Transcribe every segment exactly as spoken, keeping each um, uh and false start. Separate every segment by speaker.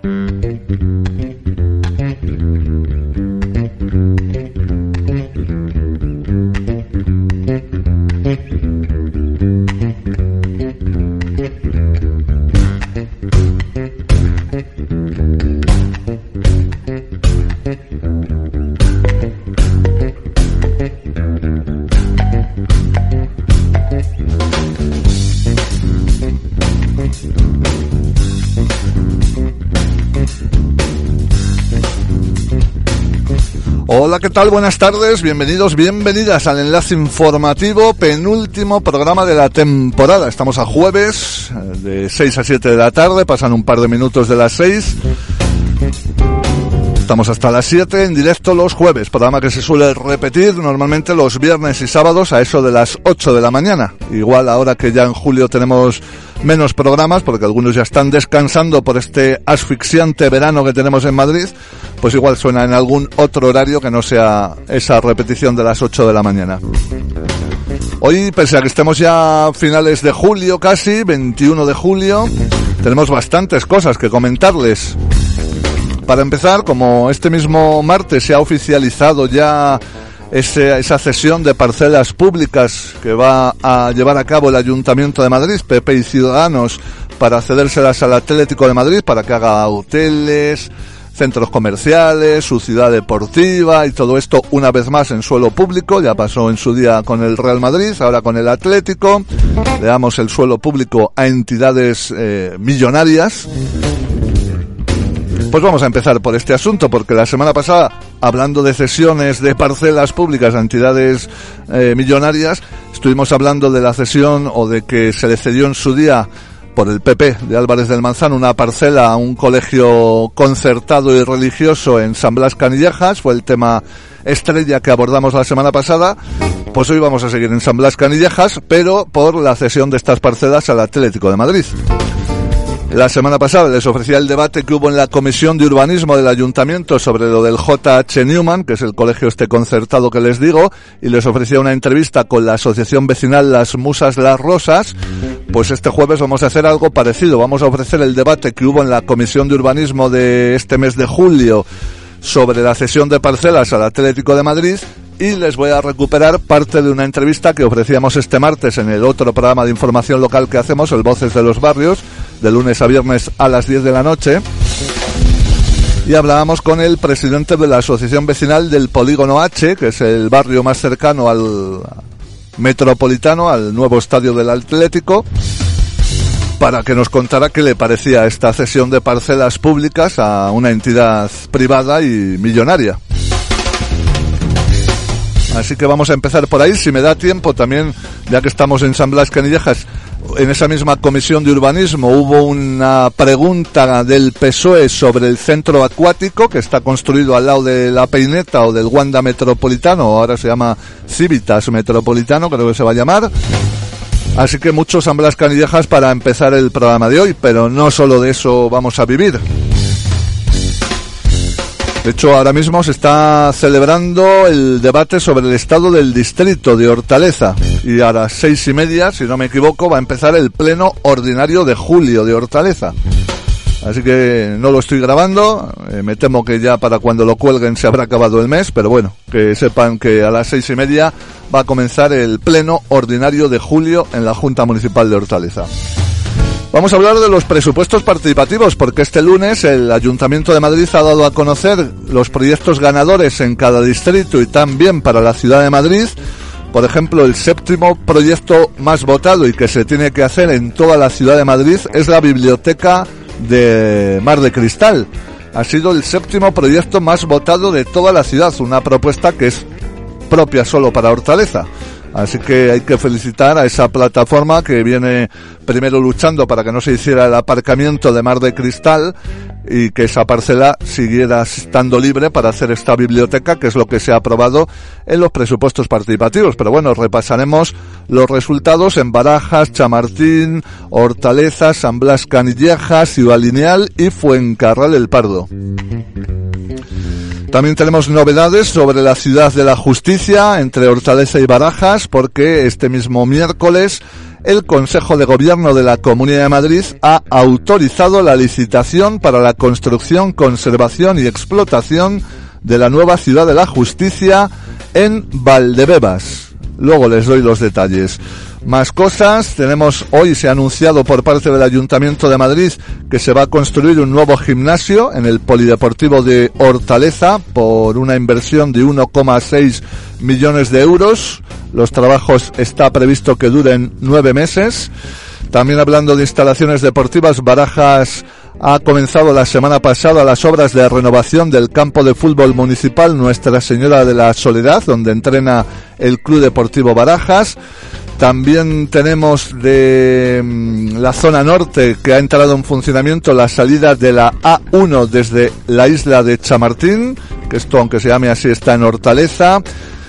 Speaker 1: Hola, ¿qué tal? Buenas tardes, bienvenidos, bienvenidas al enlace informativo, penúltimo programa de la temporada. Estamos a jueves, de seis a siete de la tarde, pasan un par de minutos de las seis. Estamos hasta las siete en directo los jueves, programa que se suele repetir normalmente los viernes y sábados a eso de las ocho de la mañana. Igual ahora que ya en julio tenemos menos programas, porque algunos ya están descansando por este asfixiante verano que tenemos en Madrid, pues igual suena en algún otro horario que no sea esa repetición de las ocho de la mañana. Hoy, pese a que estemos ya a finales de julio casi, veintiuno de julio, tenemos bastantes cosas que comentarles. Para empezar, como este mismo martes se ha oficializado ya ese, esa cesión de parcelas públicas que va a llevar a cabo el Ayuntamiento de Madrid, P P y Ciudadanos, para cedérselas al Atlético de Madrid para que haga hoteles, centros comerciales, su ciudad deportiva y todo esto una vez más en suelo público. Ya pasó en su día con el Real Madrid, ahora con el Atlético. Le damos el suelo público a entidades eh, millonarias. Pues vamos a empezar por este asunto, porque la semana pasada, hablando de cesiones de parcelas públicas a entidades eh, millonarias, estuvimos hablando de la cesión o de que se le cedió en su día por el P P de Álvarez del Manzano una parcela a un colegio concertado y religioso en San Blas Canillejas. Fue el tema estrella que abordamos la semana pasada. Pues hoy vamos a seguir en San Blas Canillejas, pero por la cesión de estas parcelas al Atlético de Madrid. La semana pasada les ofrecía el debate que hubo en la Comisión de Urbanismo del Ayuntamiento sobre lo del J H Newman, que es el colegio este concertado que les digo, y les ofrecía una entrevista con la asociación vecinal Las Musas Las Rosas. Pues este jueves vamos a hacer algo parecido. Vamos a ofrecer el debate que hubo en la Comisión de Urbanismo de este mes de julio sobre la cesión de parcelas al Atlético de Madrid, y les voy a recuperar parte de una entrevista que ofrecíamos este martes en el otro programa de información local que hacemos, el Voces de los Barrios, de lunes a viernes a las diez de la noche. Y hablábamos con el presidente de la Asociación Vecinal del Polígono H, que es el barrio más cercano al Metropolitano, al nuevo estadio del Atlético, para que nos contara qué le parecía esta cesión de parcelas públicas a una entidad privada y millonaria. Así que vamos a empezar por ahí, si me da tiempo también, ya que estamos en San Blas Canillejas. En esa misma comisión de urbanismo hubo una pregunta del P S O E sobre el centro acuático que está construido al lado de la Peineta o del Wanda Metropolitano, ahora se llama Civitas Metropolitano, creo que se va a llamar. Así que mucho San Blas Canillejas para empezar el programa de hoy, pero no solo de eso vamos a vivir. De hecho, ahora mismo se está celebrando el debate sobre el estado del distrito de Hortaleza, y a las seis y media, si no me equivoco, va a empezar el pleno ordinario de julio de Hortaleza. Así que no lo estoy grabando, eh, me temo que ya para cuando lo cuelguen se habrá acabado el mes, pero bueno, que sepan que a las seis y media va a comenzar el pleno ordinario de julio en la Junta Municipal de Hortaleza. Vamos a hablar de los presupuestos participativos, porque este lunes el Ayuntamiento de Madrid ha dado a conocer los proyectos ganadores en cada distrito y también para la Ciudad de Madrid. Por ejemplo, el séptimo proyecto más votado y que se tiene que hacer en toda la Ciudad de Madrid es la Biblioteca de Mar de Cristal. Ha sido el séptimo proyecto más votado de toda la ciudad, una propuesta que es propia solo para Hortaleza. Así que hay que felicitar a esa plataforma que viene primero luchando para que no se hiciera el aparcamiento de Mar de Cristal y que esa parcela siguiera estando libre para hacer esta biblioteca, que es lo que se ha aprobado en los presupuestos participativos. Pero bueno, repasaremos los resultados en Barajas, Chamartín, Hortaleza, San Blas Canillejas, Ciudad Lineal y Fuencarral el Pardo. También tenemos novedades sobre la Ciudad de la Justicia entre Hortaleza y Barajas, porque este mismo miércoles el Consejo de Gobierno de la Comunidad de Madrid ha autorizado la licitación para la construcción, conservación y explotación de la nueva Ciudad de la Justicia en Valdebebas. Luego les doy los detalles. Más cosas, tenemos hoy, se ha anunciado por parte del Ayuntamiento de Madrid que se va a construir un nuevo gimnasio en el Polideportivo de Hortaleza por una inversión de uno coma seis millones de euros. Los trabajos está previsto que duren nueve meses. También hablando de instalaciones deportivas, Barajas ha comenzado la semana pasada las obras de renovación del campo de fútbol municipal Nuestra Señora de la Soledad, donde entrena el Club Deportivo Barajas. También tenemos de la zona norte que ha entrado en funcionamiento la salida de la A uno desde la isla de Chamartín, que esto, aunque se llame así, está en Hortaleza.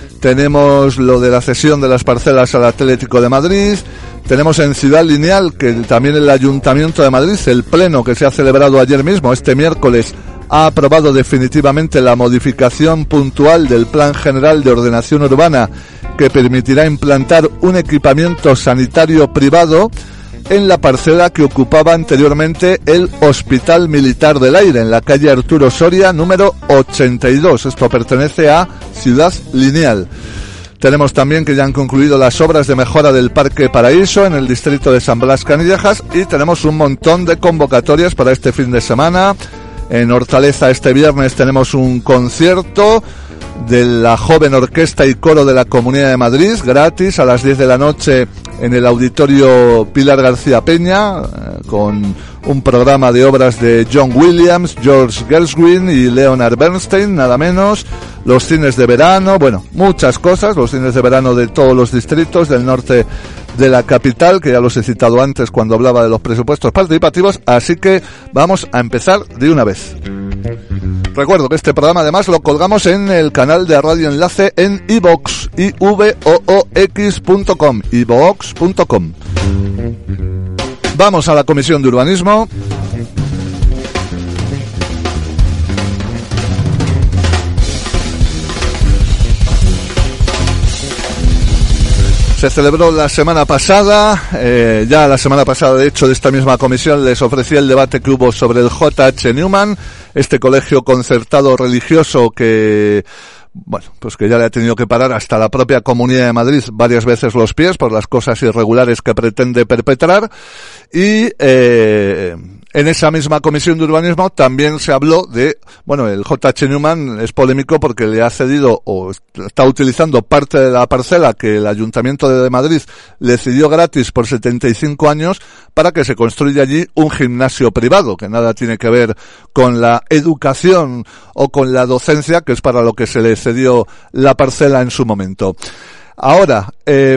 Speaker 1: Tenemos lo de la cesión de las parcelas al Atlético de Madrid. Tenemos en Ciudad Lineal que también el Ayuntamiento de Madrid, el pleno que se ha celebrado ayer mismo, este miércoles, ha aprobado definitivamente la modificación puntual del Plan General de Ordenación Urbana que permitirá implantar un equipamiento sanitario privado en la parcela que ocupaba anteriormente el Hospital Militar del Aire, en la calle Arturo Soria, número ochenta y dos. Esto pertenece a Ciudad Lineal. Tenemos también que ya han concluido las obras de mejora del Parque Paraíso en el distrito de San Blas Canillejas y tenemos un montón de convocatorias para este fin de semana. En Hortaleza este viernes tenemos un concierto de la Joven Orquesta y Coro de la Comunidad de Madrid, gratis, a las diez de la noche en el Auditorio Pilar García Peña, eh, con un programa de obras de John Williams, George Gershwin y Leonard Bernstein, nada menos. Los cines de verano, bueno, muchas cosas, los cines de verano de todos los distritos del norte de la capital, que ya los he citado antes cuando hablaba de los presupuestos participativos, así que vamos a empezar de una vez. Recuerdo que este programa además lo colgamos en el canal de Radio Enlace en iVoox, i v o o x punto com, iVoox punto com. Vamos a la Comisión de Urbanismo. Se celebró la semana pasada, eh, ya la semana pasada de hecho de esta misma comisión les ofrecí el debate que hubo sobre el J H Newman, este colegio concertado religioso que, bueno, pues que ya le ha tenido que parar hasta la propia Comunidad de Madrid varias veces los pies por las cosas irregulares que pretende perpetrar. Y eh, en esa misma Comisión de Urbanismo también se habló de, bueno, el J H Newman es polémico porque le ha cedido o está utilizando parte de la parcela que el Ayuntamiento de Madrid le cedió gratis por setenta y cinco años para que se construya allí un gimnasio privado, que nada tiene que ver con la educación o con la docencia, que es para lo que se le cedió la parcela en su momento. Ahora, eh,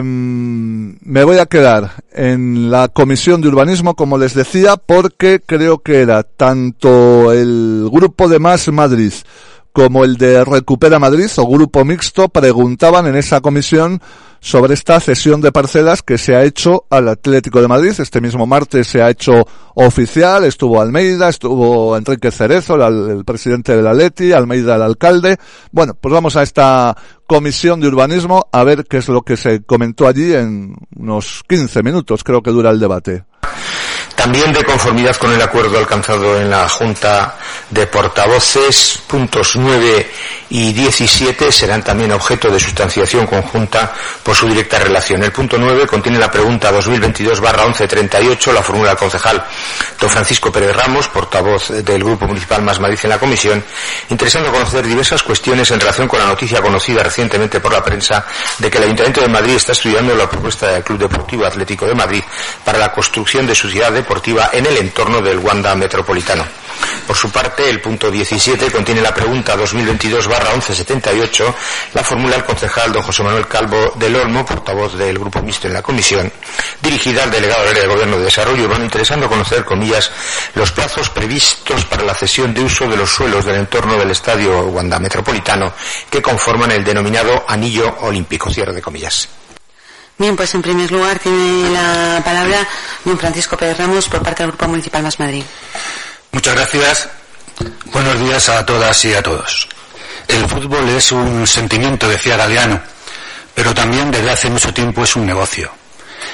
Speaker 1: me voy a quedar en la Comisión de Urbanismo, como les decía, porque creo que era tanto el grupo de Más Madrid como el de Recupera Madrid o Grupo Mixto preguntaban en esa comisión sobre esta cesión de parcelas que se ha hecho al Atlético de Madrid. Este mismo martes se ha hecho oficial, estuvo Almeida, estuvo Enrique Cerezo, el, el presidente del Atleti, Almeida el alcalde. Bueno, pues vamos a esta Comisión de Urbanismo a ver qué es lo que se comentó allí en unos quince minutos, creo que dura el debate.
Speaker 2: También de conformidad con el acuerdo alcanzado en la Junta de Portavoces, puntos nueve y diecisiete serán también objeto de sustanciación conjunta por su directa relación. El punto nueve contiene la pregunta dos mil veintidós barra once treinta y ocho, la fórmula del concejal don Francisco Pérez Ramos, portavoz del Grupo Municipal Más Madrid en la comisión, interesando conocer diversas cuestiones en relación con la noticia conocida recientemente por la prensa de que el Ayuntamiento de Madrid está estudiando la propuesta del Club Deportivo Atlético de Madrid para la construcción de su ciudad deportiva en el entorno del Wanda Metropolitano. Por su parte, el punto diecisiete contiene la pregunta dos mil veintidós barra once setenta y ocho, la fórmula del concejal don José Manuel Calvo del Olmo, portavoz del Grupo Mixto en la comisión, dirigida al delegado del área de Gobierno de Desarrollo Urbano, interesando conocer, comillas, los plazos previstos para la cesión de uso de los suelos del entorno del Estadio Wanda Metropolitano que conforman el denominado Anillo Olímpico, cierre de comillas.
Speaker 3: Bien, pues en primer lugar tiene la palabra don Francisco Pérez Ramos por parte del Grupo Municipal Más Madrid.
Speaker 4: Muchas gracias. Buenos días a todas y a todos. El fútbol es un sentimiento, decía Galeano, pero también desde hace mucho tiempo es un negocio.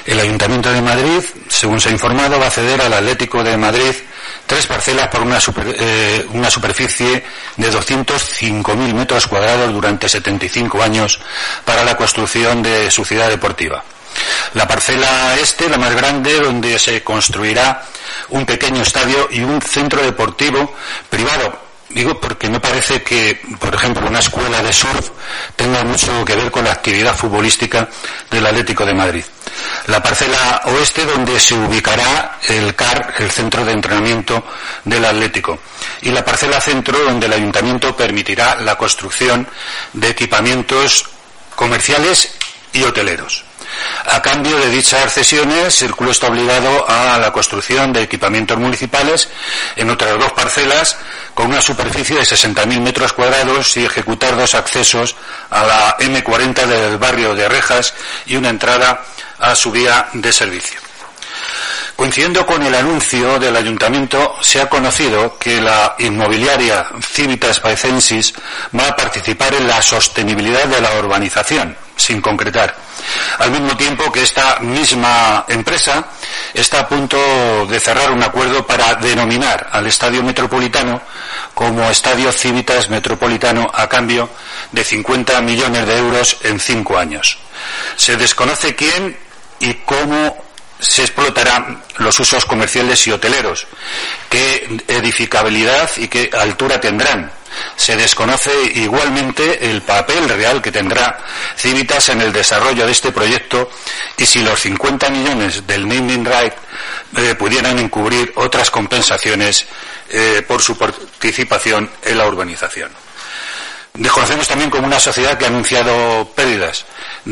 Speaker 4: El Ayuntamiento de Madrid, según se ha informado, va a ceder al Atlético de Madrid tres parcelas por una, super, eh, una superficie de doscientos cinco mil metros cuadrados durante setenta y cinco años para la construcción de su ciudad deportiva. La parcela este, la más grande, donde se construirá un pequeño estadio y un centro deportivo privado. Digo porque me parece que, por ejemplo, una escuela de surf tenga mucho que ver con la actividad futbolística del Atlético de Madrid. La parcela oeste, donde se ubicará el C A R, el centro de entrenamiento del Atlético. Y la parcela centro, donde el Ayuntamiento permitirá la construcción de equipamientos comerciales y hoteleros. A cambio de dichas cesiones, el club está obligado a la construcción de equipamientos municipales en otras dos parcelas con una superficie de sesenta mil metros cuadrados y ejecutar dos accesos a la eme cuarenta del barrio de Rejas y una entrada a su vía de servicio. Coincidiendo con el anuncio del Ayuntamiento, se ha conocido que la inmobiliaria Civitas Paecensis va a participar en la sostenibilidad de la urbanización, sin concretar. Al mismo tiempo que esta misma empresa está a punto de cerrar un acuerdo para denominar al Estadio Metropolitano como Estadio Civitas Metropolitano a cambio de cincuenta millones de euros en cinco años. Se desconoce quién y cómo se explotarán los usos comerciales y hoteleros, qué edificabilidad y qué altura tendrán. Se desconoce igualmente el papel real que tendrá Civitas en el desarrollo de este proyecto y si los cincuenta millones del naming right eh, pudieran encubrir otras compensaciones eh, por su participación en la urbanización. Desconocemos también como una sociedad que ha anunciado pérdidas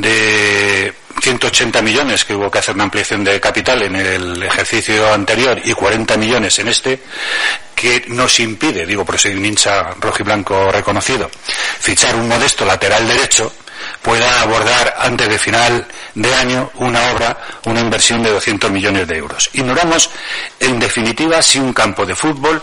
Speaker 4: de ciento ochenta millones, que hubo que hacer una ampliación de capital en el ejercicio anterior y cuarenta millones en este, que nos impide, digo por ser un hincha rojiblanco reconocido, fichar un modesto lateral derecho, pueda abordar antes de final de año una obra, una inversión de doscientos millones de euros. Ignoramos, en definitiva, si un campo de fútbol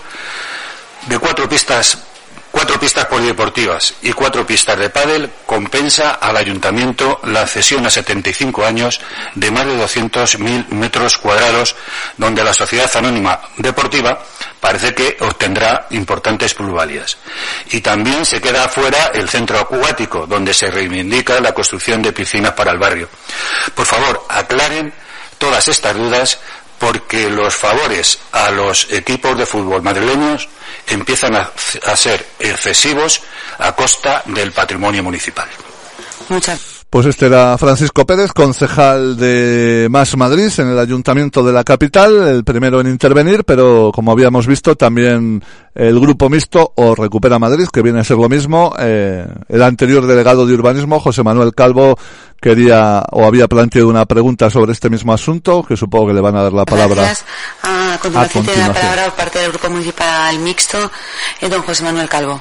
Speaker 4: de cuatro pistas Cuatro pistas polideportivas y cuatro pistas de pádel compensa al Ayuntamiento la cesión a setenta y cinco años de más de doscientos mil metros cuadrados, donde la Sociedad Anónima Deportiva parece que obtendrá importantes plusvalías. Y también se queda fuera el centro acuático, donde se reivindica la construcción de piscinas para el barrio. Por favor, aclaren todas estas dudas, porque los favores a los equipos de fútbol madrileños empiezan a, a ser excesivos a costa del patrimonio municipal.
Speaker 3: Muchas
Speaker 1: Pues este era Francisco Pérez, concejal de Más Madrid en el Ayuntamiento de la capital, el primero en intervenir, pero como habíamos visto también el Grupo Mixto o Recupera Madrid, que viene a ser lo mismo. Eh, el anterior delegado de urbanismo, José Manuel Calvo, quería o había planteado una pregunta sobre este mismo asunto, que supongo que le van a dar la palabra.
Speaker 3: Gracias. A continuación, a continuación. tiene la palabra por parte del Grupo Municipal Mixto, eh, don José Manuel Calvo.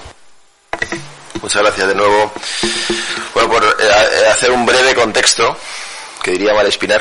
Speaker 5: Muchas gracias de nuevo. Bueno, por eh, hacer un breve contexto, que diría Malespina,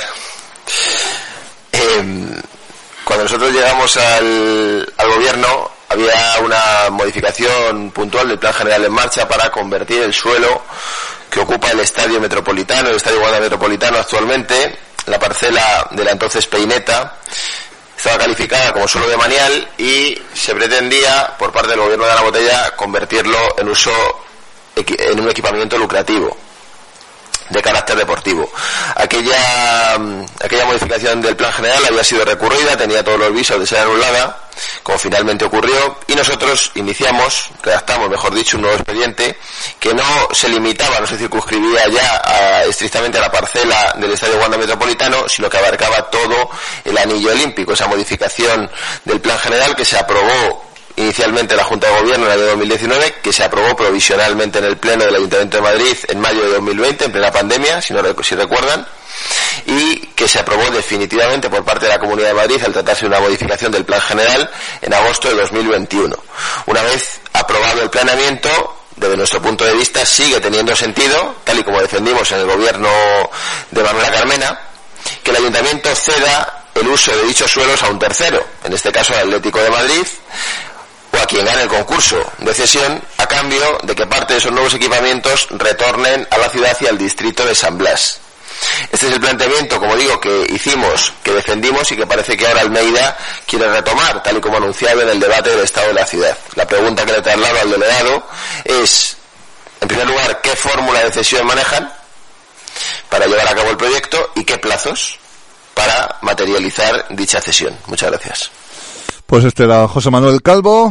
Speaker 5: eh, cuando nosotros llegamos al, al gobierno había una modificación puntual del Plan General en marcha para convertir el suelo que ocupa el Estadio Metropolitano, el Estadio Wanda Metropolitano actualmente, la parcela de la entonces Peineta, estaba calificada como suelo de manial y se pretendía, por parte del gobierno de la Botella, convertirlo en uso en un equipamiento lucrativo de carácter deportivo. Aquella aquella modificación del plan general había sido recurrida, tenía todos los visos de ser anulada, como finalmente ocurrió, y nosotros iniciamos, redactamos, mejor dicho, un nuevo expediente que no se limitaba, no se circunscribía ya a, estrictamente a la parcela del Estadio Wanda Metropolitano, sino que abarcaba todo el anillo olímpico. Esa modificación del plan general que se aprobó inicialmente la Junta de Gobierno en el año dos mil diecinueve, que se aprobó provisionalmente en el Pleno del Ayuntamiento de Madrid en mayo de dos mil veinte, en plena pandemia, si no si recuerdan, y que se aprobó definitivamente por parte de la Comunidad de Madrid al tratarse de una modificación del Plan General en agosto de dos mil veintiuno. Una vez aprobado el planeamiento, desde nuestro punto de vista sigue teniendo sentido, tal y como defendimos en el Gobierno de Manuela Carmena, que el Ayuntamiento ceda el uso de dichos suelos a un tercero, en este caso al Atlético de Madrid, o a quien gane el concurso de cesión, a cambio de que parte de esos nuevos equipamientos retornen a la ciudad y al distrito de San Blas. Este es el planteamiento, como digo, que hicimos, que defendimos y que parece que ahora Almeida quiere retomar, tal y como anunciaba en el debate del estado de la ciudad. La pregunta que le traslado al delegado es, en primer lugar, ¿qué fórmula de cesión manejan para llevar a cabo el proyecto y qué plazos para materializar dicha cesión? Muchas gracias.
Speaker 1: Pues este era José Manuel Calvo,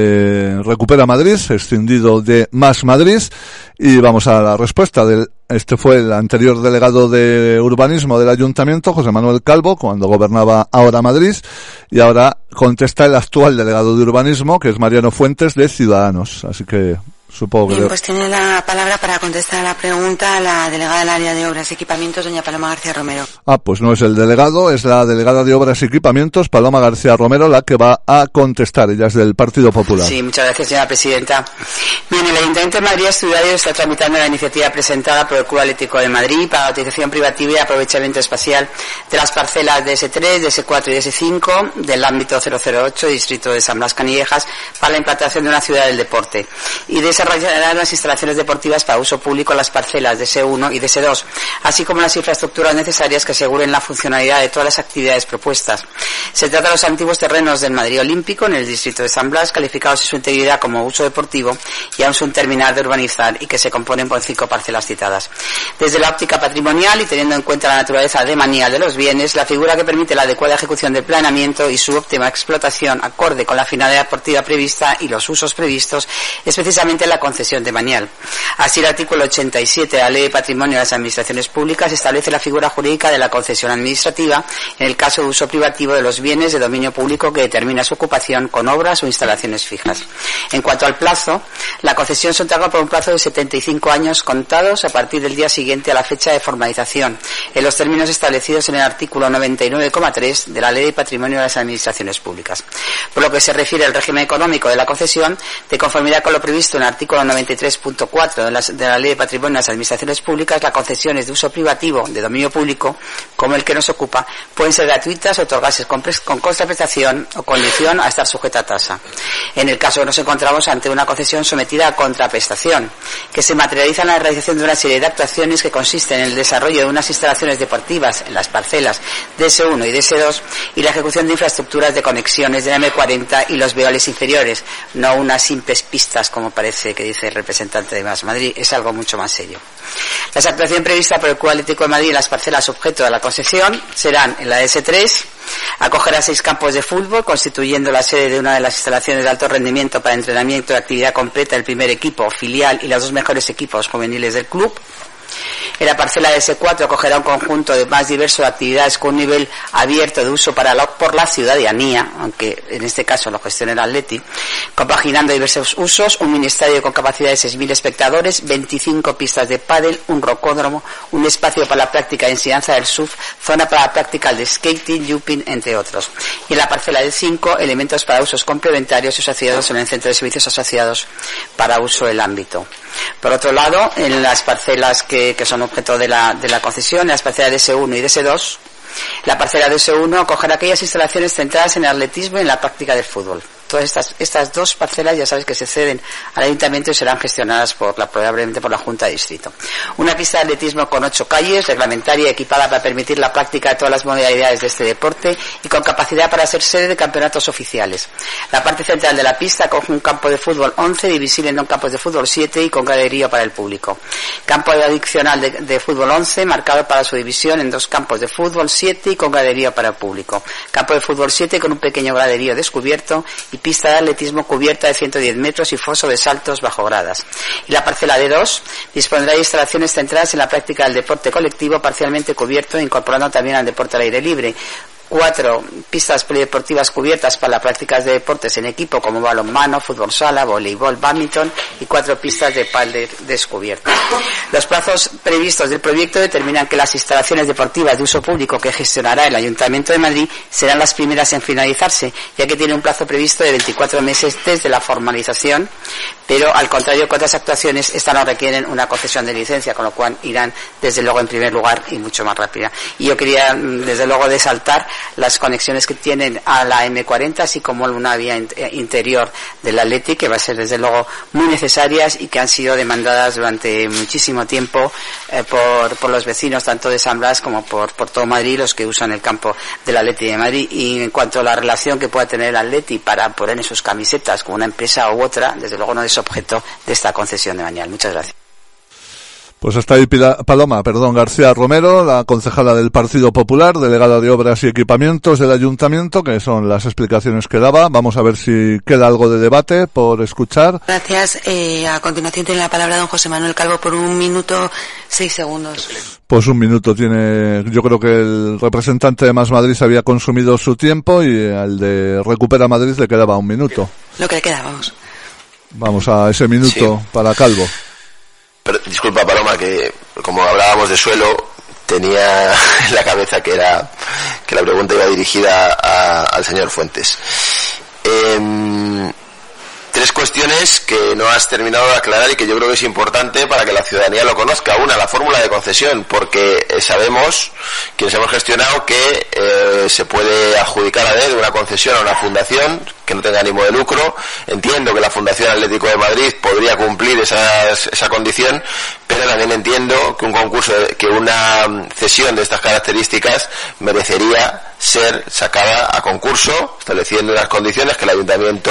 Speaker 1: de Recupera Madrid, escindido de Más Madrid, y vamos a la respuesta del, este fue el anterior delegado de urbanismo del ayuntamiento, José Manuel Calvo, cuando gobernaba ahora Madrid, y ahora contesta el actual delegado de urbanismo, que es Mariano Fuentes, de Ciudadanos, así que supongo que...
Speaker 3: Bien, pues tiene la palabra para contestar a la pregunta la delegada del área de obras y equipamientos, doña Paloma García Romero.
Speaker 1: Ah, pues no es el delegado, es la delegada de obras y equipamientos, Paloma García Romero, la que va a contestar. Ella es del Partido Popular.
Speaker 6: Sí, muchas gracias, señora presidenta. Bien, el Ayuntamiento de Madrid ha estudiado y está tramitando la iniciativa presentada por el Club Atlético de Madrid para la utilización privativa y aprovechamiento espacial de las parcelas de ese tres, de ese cuatro y de ese cinco del ámbito cero cero ocho, distrito de San Blas Canillejas, para la implantación de una ciudad del deporte. Y de esa desarrollarán las instalaciones deportivas para uso público en las parcelas de ese uno y de ese dos, así como las infraestructuras necesarias que aseguren la funcionalidad de todas las actividades propuestas. Se trata de los antiguos terrenos del Madrid Olímpico en el distrito de San Blas, calificados en su integridad como uso deportivo y aún sin terminar de urbanizar, y que se componen por cinco parcelas citadas. Desde la óptica patrimonial y teniendo en cuenta la naturaleza demanial de los bienes, la figura que permite la adecuada ejecución del planeamiento y su óptima explotación acorde con la finalidad deportiva prevista y los usos previstos es precisamente la concesión demanial. Así, el artículo ochenta y siete de la Ley de Patrimonio de las Administraciones Públicas establece la figura jurídica de la concesión administrativa en el caso de uso privativo de los bienes de dominio público que determina su ocupación con obras o instalaciones fijas. En cuanto al plazo, la concesión se otorga por un plazo de setenta y cinco años contados a partir del día siguiente a la fecha de formalización, en los términos establecidos en el artículo noventa y nueve coma tres de la Ley de Patrimonio de las Administraciones Públicas. Por lo que se refiere al régimen económico de la concesión, de conformidad con lo previsto en el artículo noventa y tres punto cuatro de la, de la Ley de Patrimonio de las Administraciones Públicas, las concesiones de uso privativo de dominio público, como el que nos ocupa, pueden ser gratuitas o otorgarse con, con contraprestación o condición a estar sujeta a tasa. En el caso que nos encontramos ante una concesión sometida a contraprestación, que se materializa en la realización de una serie de actuaciones que consisten en el desarrollo de unas instalaciones deportivas en las parcelas de ese uno y de ese dos y la ejecución de infraestructuras de conexiones de la eme cuarenta y los viales inferiores, no unas simples pistas como parece que dice el representante de Más Madrid, es algo mucho más serio. Las actuaciones previstas por el Club Atlético de Madrid en las parcelas objeto de la concesión serán en la de ese tres, acogerá seis campos de fútbol, constituyendo la sede de una de las instalaciones de alto rendimiento para entrenamiento de actividad completa del primer equipo, filial y los dos mejores equipos juveniles del club. En la parcela de ese cuatro acogerá un conjunto de más diverso de actividades con un nivel abierto de uso para la, por la ciudadanía, aunque en este caso lo gestiona el Atleti, compaginando diversos usos, un mini estadio con capacidad de seis mil espectadores, veinticinco pistas de pádel, un rocódromo, un espacio para la práctica de enseñanza del surf, zona para la práctica de skating, jumping, entre otros. Y en la parcela del cinco, elementos para usos complementarios y asociados en el centro de servicios asociados para uso del ámbito. Por otro lado, en las parcelas que, que son objeto de la, de la concesión, en las parcelas de ese uno y de ese dos, la parcela de ese uno acogerá aquellas instalaciones centradas en el atletismo y en la práctica del fútbol. Todas estas, estas dos parcelas ya sabes que se ceden al ayuntamiento y serán gestionadas por la, probablemente por la Junta de Distrito. Una pista de atletismo con ocho calles, reglamentaria y equipada para permitir la práctica de todas las modalidades de este deporte y con capacidad para ser sede de campeonatos oficiales. La parte central de la pista acoge un campo de fútbol once, divisible en dos campos de fútbol siete y con graderío para el público. Campo adicional de, de fútbol once, marcado para su división en dos campos de fútbol siete y con graderío para el público. Campo de fútbol siete con un pequeño graderío descubierto y pista de atletismo cubierta de ciento diez metros y foso de saltos bajo gradas. Y la parcela de dos dispondrá de instalaciones centradas en la práctica del deporte colectivo parcialmente cubierto, incorporando también al deporte al aire libre. Cuatro pistas polideportivas cubiertas para las prácticas de deportes en equipo como balonmano, fútbol sala, voleibol, bádminton y cuatro pistas de pádel descubiertas. Los plazos previstos del proyecto determinan que las instalaciones deportivas de uso público que gestionará el Ayuntamiento de Madrid serán las primeras en finalizarse, ya que tiene un plazo previsto de veinticuatro meses desde la formalización, pero al contrario que otras actuaciones, estas no requieren una concesión de licencia, con lo cual irán desde luego en primer lugar y mucho más rápida. Y yo quería desde luego resaltar las conexiones que tienen a la eme cuarenta, así como una vía interior del Athletic, que va a ser desde luego muy necesarias y que han sido demandadas durante muchísimo tiempo eh, por, por los vecinos tanto de San Blas como por, por todo Madrid, los que usan el campo del Athletic de Madrid. Y en cuanto a la relación que pueda tener el Athletic para poner en sus camisetas con una empresa u otra, desde luego no es objeto de esta concesión de Bañal. Muchas gracias.
Speaker 1: Pues hasta ahí Paloma, perdón, García Romero, la concejala del Partido Popular, delegada de Obras y Equipamientos del Ayuntamiento, que son las explicaciones que daba. Vamos a ver si queda algo de debate por escuchar.
Speaker 3: Gracias. Eh, a continuación tiene la palabra don José Manuel Calvo por un minuto seis segundos.
Speaker 1: Pues un minuto tiene. Yo creo que el representante de Más Madrid había consumido su tiempo y al de Recupera Madrid le quedaba un minuto.
Speaker 3: Lo que le queda, vamos.
Speaker 1: Vamos a ese minuto sí. Para Calvo.
Speaker 5: Pero, disculpa Paloma, que como hablábamos de suelo, tenía en la cabeza que era que la pregunta iba dirigida a, al señor Fuentes. Eh, tres cuestiones que no has terminado de aclarar y que yo creo que es importante para que la ciudadanía lo conozca. Una, la fórmula de concesión, porque sabemos, quienes hemos gestionado, que eh, se puede adjudicar a dedo una concesión a una fundación que no tenga ánimo de lucro. Entiendo que la Fundación Atlético de Madrid podría cumplir esas, esa condición, pero también entiendo que un concurso, que una cesión de estas características merecería ser sacada a concurso, estableciendo unas condiciones que el Ayuntamiento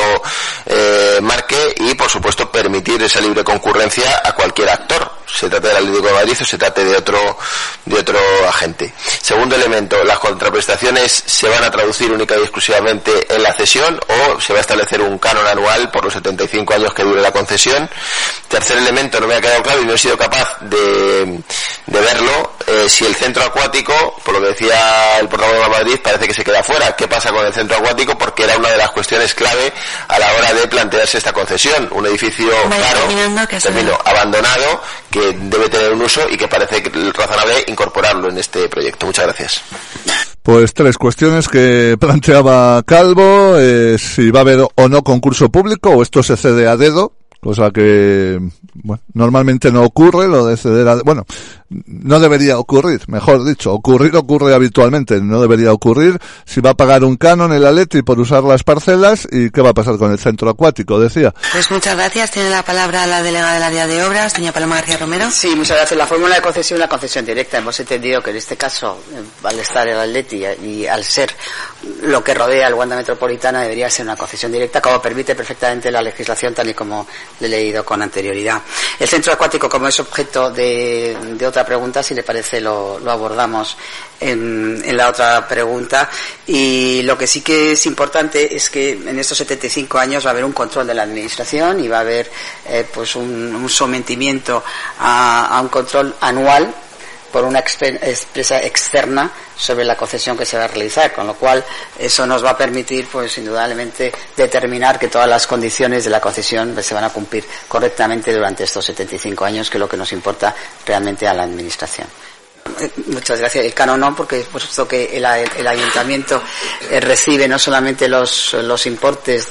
Speaker 5: eh, marque y, por supuesto, permitir esa libre concurrencia a cualquier actor, se trate del Atlético de Madrid o se trate de otro de otro agente. Segundo elemento, las contraprestaciones se van a traducir única y exclusivamente en la cesión o se va a establecer un canon anual por los setenta y cinco años que dure la concesión. Tercer elemento, no me ha quedado claro y no he sido capaz de, de verlo, eh, si el centro acuático, por lo que decía el portavoz de Madrid, parece que se queda fuera. ¿Qué pasa con el centro acuático? Porque era una de las cuestiones clave a la hora de plantearse esta concesión. Un edificio caro, termino, abandonado, que debe tener un uso y que parece razonable incorporarlo en este proyecto. Muchas gracias.
Speaker 1: Pues tres cuestiones que planteaba Calvo, eh, si va a haber o no concurso público o esto se cede a dedo, cosa que bueno, normalmente no ocurre, lo de ceder a, bueno, no debería ocurrir, mejor dicho, ocurrir ocurre habitualmente, no debería ocurrir. Si va a pagar un canon el Athletic por usar las parcelas, ¿y qué va a pasar con el centro acuático? Decía.
Speaker 3: Pues muchas gracias, tiene la palabra la delegada del área de obras, doña Paloma García Romero.
Speaker 6: Sí, muchas gracias. La fórmula de concesión es la concesión directa. Hemos entendido que en este caso, al estar el Athletic y al ser lo que rodea el Wanda Metropolitana, debería ser una concesión directa, como permite perfectamente la legislación tal y como le he leído con anterioridad. El centro acuático, como es objeto de, de otra pregunta, si le parece lo, lo abordamos en, en la otra pregunta. Y lo que sí que es importante es que en estos setenta y cinco años va a haber un control de la administración y va a haber eh, pues un, un sometimiento a, a un control anual por una empresa externa sobre la concesión que se va a realizar, con lo cual eso nos va a permitir, pues indudablemente, determinar que todas las condiciones de la concesión se van a cumplir correctamente durante estos setenta y cinco años, que es lo que nos importa realmente a la administración. Muchas gracias. El canon no, porque por supuesto que el, el ayuntamiento eh, recibe no solamente los, los importes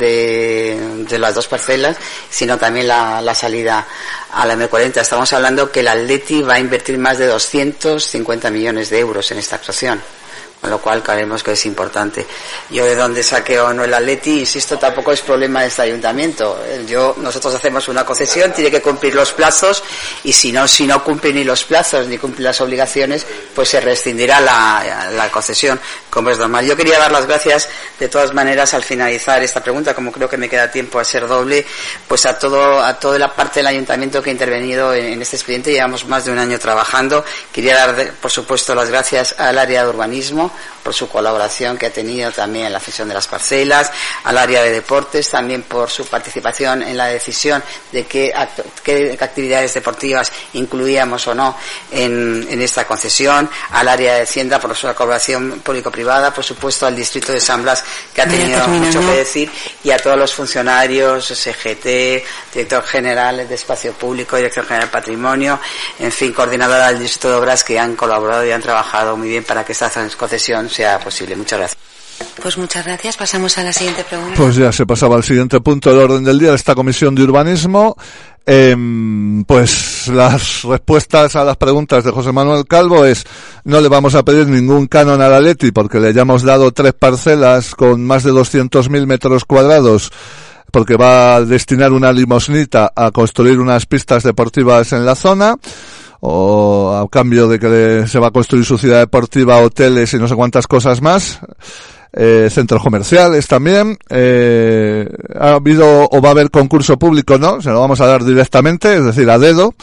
Speaker 6: de, de las dos parcelas, sino también la, la salida a la eme cuarenta. Estamos hablando que el Athletic va a invertir más de doscientos cincuenta millones de euros en esta actuación, con lo cual creemos que es importante. Yo de dónde saque o no el Athletic, insisto, tampoco es problema de este ayuntamiento. Yo, nosotros hacemos una concesión, tiene que cumplir los plazos, y si no, si no cumple ni los plazos ni cumple las obligaciones, pues se rescindirá la, la concesión, como es normal. Yo quería dar las gracias, de todas maneras, al finalizar esta pregunta, como creo que me queda tiempo a ser doble, pues a todo, a toda la parte del ayuntamiento que ha intervenido en, en este expediente. Llevamos más de un año trabajando. Quería dar, por supuesto, las gracias al área de urbanismo, por su colaboración que ha tenido también en la cesión de las parcelas, al área de deportes también por su participación en la decisión de qué, act- qué actividades deportivas incluíamos o no en, en esta concesión, al área de Hacienda por su colaboración público-privada, por supuesto al distrito de San Blas, que ha tenido mucho que decir, y a todos los funcionarios, C G T, director general de Espacio Público, director general de Patrimonio, en fin, coordinadora del distrito de obras, que han colaborado y han trabajado muy bien para que esta concesión sea posible. Muchas gracias.
Speaker 3: Pues muchas gracias. Pasamos a la siguiente pregunta.
Speaker 1: Pues ya se pasaba al siguiente punto del orden del día de esta Comisión de Urbanismo. Eh, pues las respuestas a las preguntas de José Manuel Calvo es: no le vamos a pedir ningún canon al Atleti porque le hayamos dado tres parcelas con más de doscientos mil metros cuadrados, porque va a destinar una limosnita a construir unas pistas deportivas en la zona, o a cambio de que se va a construir su ciudad deportiva, hoteles y no sé cuántas cosas más. Eh, centros comerciales también. Eh, ha habido o va a haber concurso público, no, se lo vamos a dar directamente, es decir, a dedo.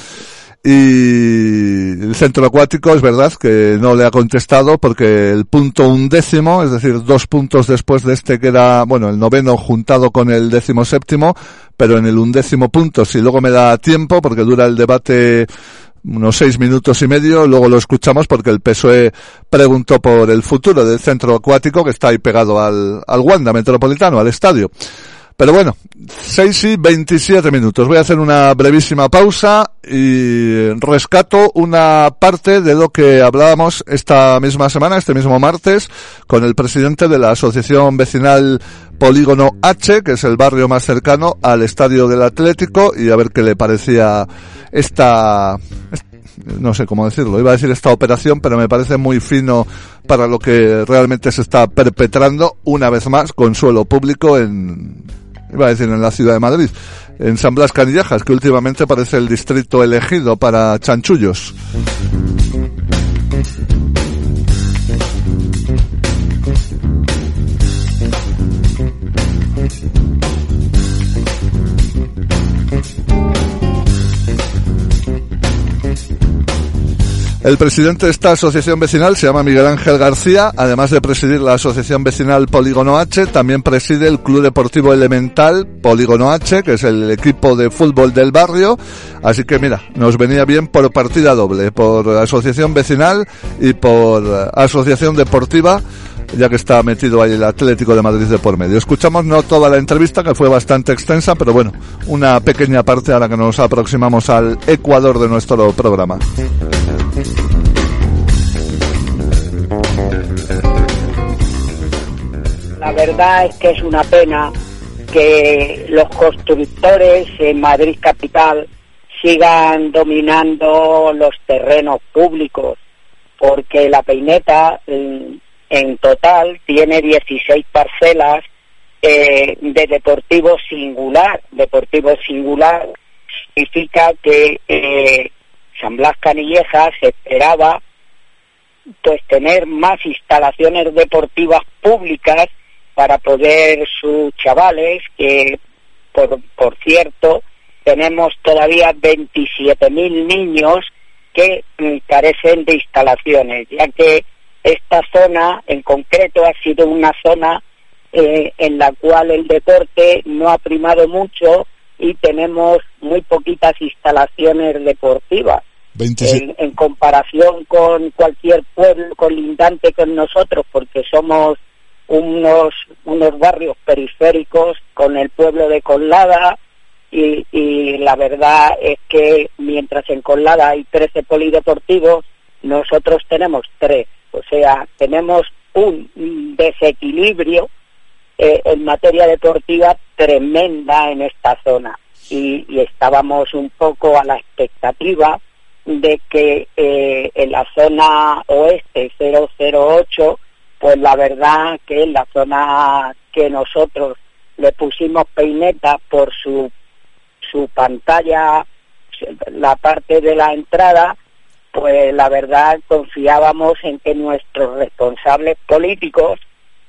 Speaker 1: Y el centro acuático es verdad que no le ha contestado porque el punto undécimo, es decir, dos puntos después de este que era, bueno, el noveno juntado con el décimo séptimo, pero en el undécimo punto, si luego me da tiempo, porque dura el debate unos seis minutos y medio, luego lo escuchamos porque el P S O E preguntó por el futuro del centro acuático que está ahí pegado al, al Wanda Metropolitano, al estadio. Pero bueno, seis y veintisiete minutos. Voy a hacer una brevísima pausa y rescato una parte de lo que hablábamos esta misma semana, este mismo martes, con el presidente de la Asociación Vecinal Polígono H, que es el barrio más cercano al estadio del Atlético, y a ver qué le parecía esta, no sé cómo decirlo, iba a decir esta operación, pero me parece muy fino para lo que realmente se está perpetrando una vez más con suelo público en, iba a decir en la ciudad de Madrid, en San Blas Canillejas, que últimamente parece el distrito elegido para chanchullos. El presidente de esta asociación vecinal se llama Miguel Ángel García. Además de presidir la asociación vecinal Polígono H, también preside el Club Deportivo Elemental Polígono H, que es el equipo de fútbol del barrio. Así que mira, nos venía bien por partida doble, por asociación vecinal y por asociación deportiva, ya que está metido ahí el Atlético de Madrid de por medio. Escuchamos no toda la entrevista, que fue bastante extensa, pero bueno, una pequeña parte a la que nos aproximamos al Ecuador de nuestro programa.
Speaker 7: La verdad es que es una pena que los constructores en Madrid capital sigan dominando los terrenos públicos, porque la Peineta en, en total tiene dieciséis parcelas eh, de deportivo singular. Deportivo singular significa que eh, San Blas Canillejas esperaba pues tener más instalaciones deportivas públicas para poder sus chavales, que por, por cierto tenemos todavía veintisiete mil niños que mm, carecen de instalaciones, ya que esta zona en concreto ha sido una zona eh, en la cual el deporte no ha primado mucho y tenemos muy poquitas instalaciones deportivas. En, en comparación con cualquier pueblo colindante con nosotros, porque somos unos unos barrios periféricos con el pueblo de Coslada, y, y la verdad es que mientras en Coslada hay trece polideportivos, nosotros tenemos tres, o sea, tenemos un desequilibrio eh, en materia deportiva tremenda en esta zona, y, y estábamos un poco a la expectativa de que eh, en la zona oeste cero cero ocho, pues la verdad que en la zona que nosotros le pusimos Peineta por su su pantalla, la parte de la entrada, pues la verdad confiábamos en que nuestros responsables políticos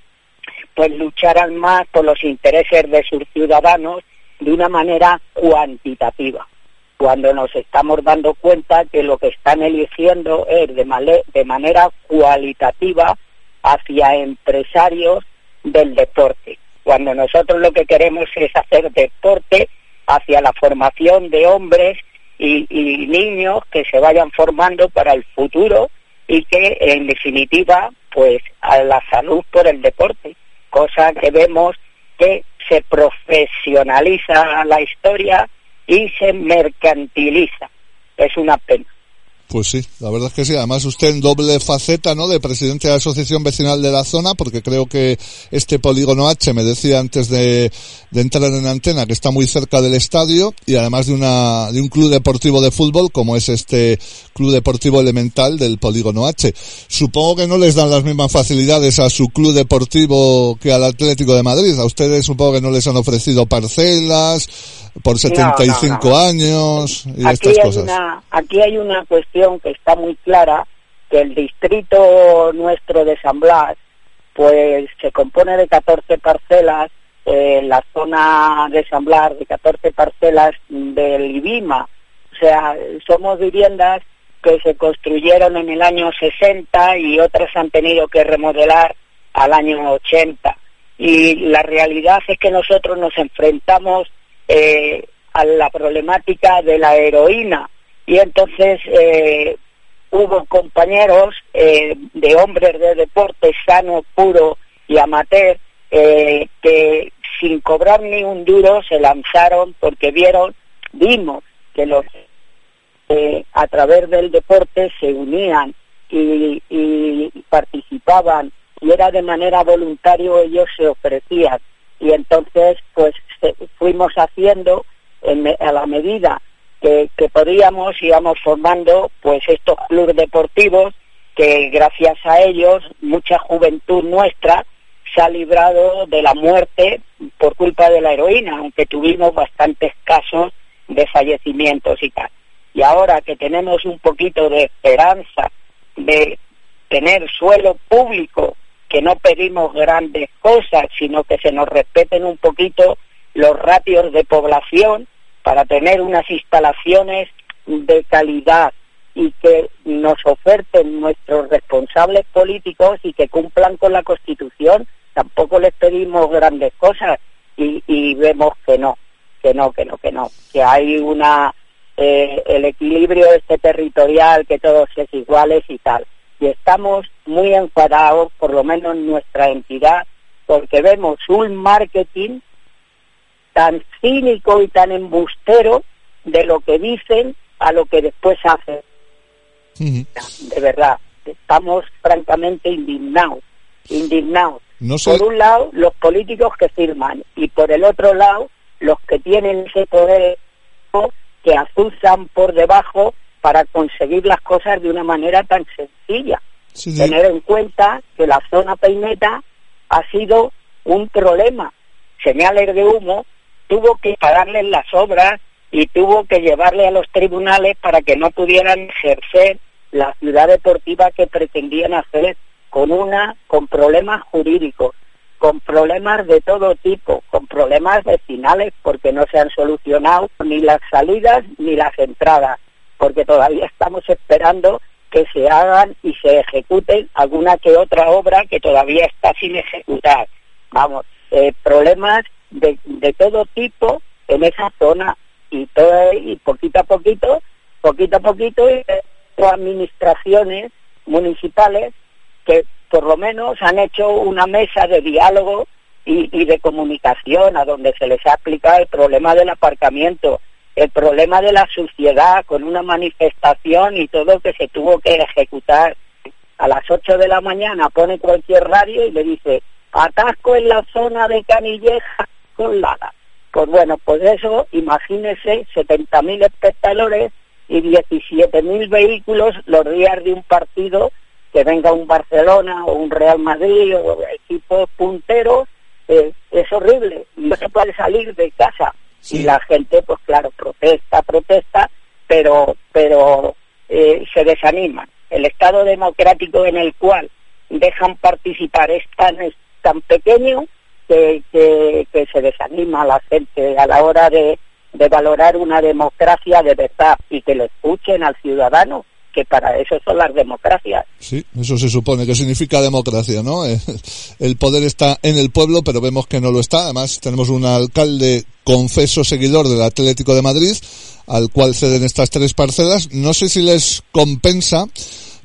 Speaker 7: pues lucharan más por los intereses de sus ciudadanos de una manera cuantitativa, cuando nos estamos dando cuenta que lo que están eligiendo es de, male, de manera cualitativa hacia empresarios del deporte, cuando nosotros lo que queremos es hacer deporte hacia la formación de hombres y, y niños que se vayan formando para el futuro y que en definitiva pues a la salud por el deporte, cosa que vemos que se profesionaliza la historia y se mercantiliza. Es una pena.
Speaker 1: Pues sí, la verdad es que sí. Además usted en doble faceta, ¿no?, de presidente de la Asociación Vecinal de la zona, porque creo que este polígono H, me decía antes de, de entrar en antena, que está muy cerca del estadio, y además de una de un club deportivo de fútbol, como es este Club Deportivo Elemental del polígono H. Supongo que no les dan las mismas facilidades a su club deportivo que al Atlético de Madrid. A ustedes supongo que no les han ofrecido parcelas por setenta y cinco no, no, no. años y
Speaker 7: aquí
Speaker 1: estas
Speaker 7: hay
Speaker 1: cosas.
Speaker 7: Una, aquí hay una cuestión que está muy clara, que el distrito nuestro de San Blas pues se compone de catorce parcelas, eh, la zona de San Blas de catorce parcelas del IBIMA, o sea, somos viviendas que se construyeron en el año sesenta y otras han tenido que remodelar al año ochenta, y la realidad es que nosotros nos enfrentamos Eh, a la problemática de la heroína, y entonces eh, hubo compañeros eh, de hombres de deporte sano, puro y amateur eh, que sin cobrar ni un duro se lanzaron porque vieron, vimos que los eh, a través del deporte se unían y, y participaban, y era de manera voluntaria, ellos se ofrecían, y entonces pues fuimos haciendo en, a la medida que, que podíamos, íbamos formando pues estos clubes deportivos que gracias a ellos mucha juventud nuestra se ha librado de la muerte por culpa de la heroína, aunque tuvimos bastantes casos de fallecimientos y tal. Y ahora que tenemos un poquito de esperanza de tener suelo público, que no pedimos grandes cosas, sino que se nos respeten un poquito los ratios de población para tener unas instalaciones de calidad y que nos oferten nuestros responsables políticos y que cumplan con la Constitución. Tampoco les pedimos grandes cosas y, y vemos que no, que no, que no, que no, que hay una eh, el equilibrio este territorial, que todos es iguales y tal. Y estamos muy enfadados, por lo menos en nuestra entidad, porque vemos un marketing tan cínico y tan embustero de lo que dicen a lo que después hacen. Uh-huh. De verdad, estamos francamente indignados, indignados. No sé. Por un lado, los políticos que firman, y por el otro lado, los que tienen ese poder que azuzan por debajo para conseguir las cosas de una manera tan sencilla. Sí, sí. Tener en cuenta que la zona Peineta ha sido un problema. Señales de humo, tuvo que pararles las obras y tuvo que llevarle a los tribunales para que no pudieran ejercer la ciudad deportiva que pretendían hacer, con una con problemas jurídicos, con problemas de todo tipo, con problemas vecinales, porque no se han solucionado ni las salidas ni las entradas, porque todavía estamos esperando que se hagan y se ejecuten alguna que otra obra que todavía está sin ejecutar. Vamos, eh, problemas de, de todo tipo en esa zona, y todo, y poquito a poquito, poquito a poquito, y administraciones municipales que por lo menos han hecho una mesa de diálogo y, y de comunicación, a donde se les ha explicado el problema del aparcamiento, el problema de la suciedad, con una manifestación y todo que se tuvo que ejecutar. A las ocho de la mañana pone cualquier radio y le dice: atasco en la zona de Canilleja con Lara. Pues bueno, pues eso, imagínese, setenta mil espectadores y diecisiete mil vehículos los días de un partido, que venga un Barcelona o un Real Madrid o equipos punteros, eh, es horrible, no se puede salir de casa. Sí. Y la gente, pues claro, protesta, protesta, pero pero eh, se desaniman. El Estado democrático en el cual dejan participar es tan, es tan pequeño que, que, que se desanima a la gente a la hora de, de valorar una democracia de verdad, y que lo escuchen al ciudadano, que para eso son las democracias.
Speaker 1: Sí, eso se supone que significa democracia, ¿no? El poder está en el pueblo, pero vemos que no lo está. Además, tenemos un alcalde confeso seguidor del Atlético de Madrid, al cual ceden estas tres parcelas. No sé si les compensa,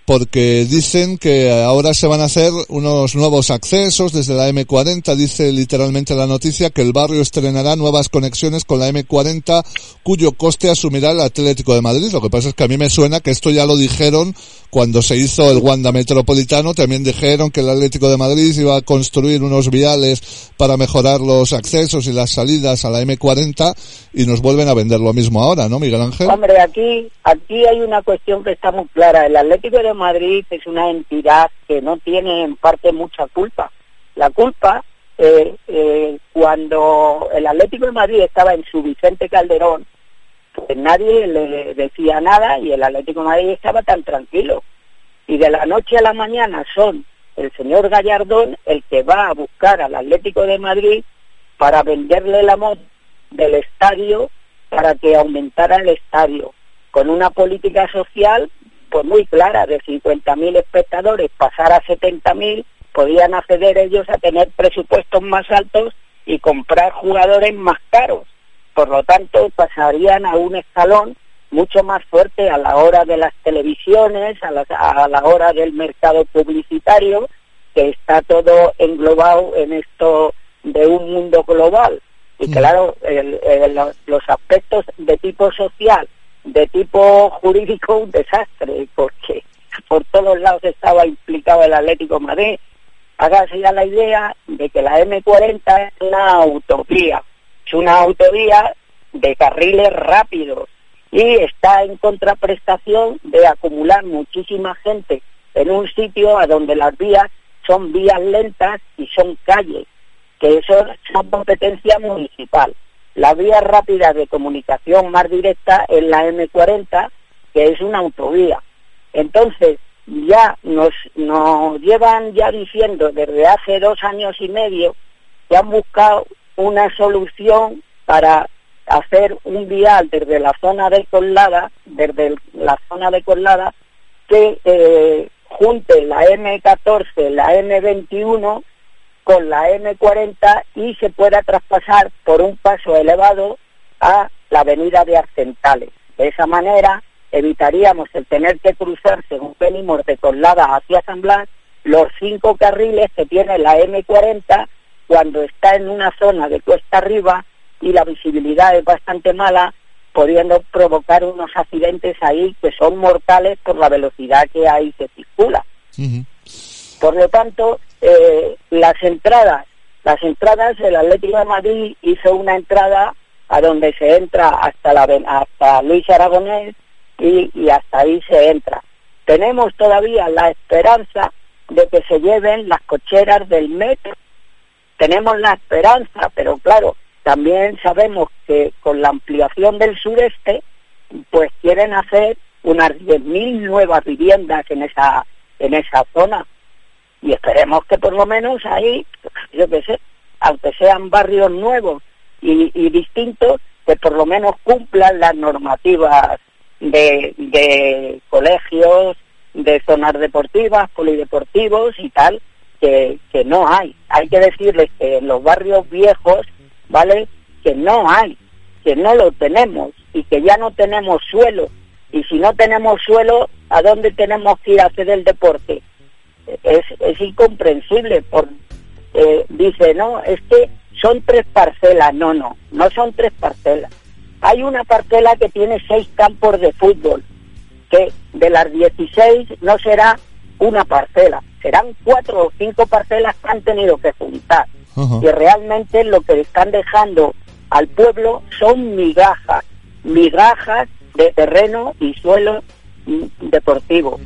Speaker 1: porque dicen que ahora se van a hacer unos nuevos accesos desde la eme cuarenta, dice literalmente la noticia que el barrio estrenará nuevas conexiones con la eme cuarenta, cuyo coste asumirá el Atlético de Madrid. Lo que pasa es que a mí me suena que esto ya lo dijeron cuando se hizo el Wanda Metropolitano, también dijeron que el Atlético de Madrid iba a construir unos viales para mejorar los accesos y las salidas a la eme cuarenta, y nos vuelven a vender lo mismo ahora, ¿no, Miguel Ángel?
Speaker 7: Hombre, aquí, aquí hay una cuestión que está muy clara. El Atlético de Madrid es una entidad que no tiene en parte mucha culpa. La culpa, eh, eh, cuando el Atlético de Madrid estaba en su Vicente Calderón, pues nadie le decía nada y el Atlético de Madrid estaba tan tranquilo. Y de la noche a la mañana son el señor Gallardón el que va a buscar al Atlético de Madrid para venderle la moto del estadio para que aumentara el estadio, con una política social pues muy clara, de cincuenta mil espectadores pasar a setenta mil, podían acceder ellos a tener presupuestos más altos y comprar jugadores más caros. Por lo tanto, pasarían a un escalón mucho más fuerte a la hora de las televisiones, a la, a la hora del mercado publicitario, que está todo englobado en esto de un mundo global. Y claro, el, el, los aspectos de tipo social, de tipo jurídico, un desastre, porque por todos lados estaba implicado el Atlético de Madrid. Hágase ya la idea de que la eme cuarenta es una autovía, es una autovía de carriles rápidos y está en contraprestación de acumular muchísima gente en un sitio a donde las vías son vías lentas y son calles, que eso son competencia municipal. La vía rápida de comunicación más directa es la eme cuarenta, que es una autovía. Entonces, ya nos, nos llevan ya diciendo desde hace dos años y medio que han buscado una solución para hacer un vial desde la zona de Coslada, desde el, la zona de Coslada, que eh, junte la eme catorce, la eme veintiuno con la eme cuarenta y se pueda traspasar por un paso elevado a la avenida de Arcentales. De esa manera evitaríamos el tener que cruzar, según venimos de Coslada hacia San Blas, los cinco carriles que tiene la eme cuarenta cuando está en una zona de cuesta arriba y la visibilidad es bastante mala, pudiendo provocar unos accidentes ahí que son mortales por la velocidad que ahí se circula. Uh-huh. Por lo tanto, eh, las entradas, las entradas, el Atlético de Madrid hizo una entrada a donde se entra hasta la hasta Luis Aragonés y, y hasta ahí se entra. Tenemos todavía la esperanza de que se lleven las cocheras del metro. Tenemos la esperanza, pero claro, también sabemos que con la ampliación del sureste, pues quieren hacer unas diez mil nuevas viviendas en esa en esa zona. Y esperemos que por lo menos ahí, yo qué sé, aunque sean barrios nuevos y, y distintos, que por lo menos cumplan las normativas de, de colegios, de zonas deportivas, polideportivos y tal, que, que no hay. Hay que decirles que en los barrios viejos, ¿vale?, que no hay, que no lo tenemos y que ya no tenemos suelo. Y si no tenemos suelo, ¿a dónde tenemos que ir a hacer el deporte? Es, es incomprensible. Por, eh, dice, no, es que son tres parcelas. No, no, no son tres parcelas. Hay una parcela que tiene seis campos de fútbol, que de las dieciséis no será una parcela, serán cuatro o cinco parcelas que han tenido que juntar. Uh-huh. Y realmente lo que están dejando al pueblo son migajas, migajas de terreno y suelo deportivo.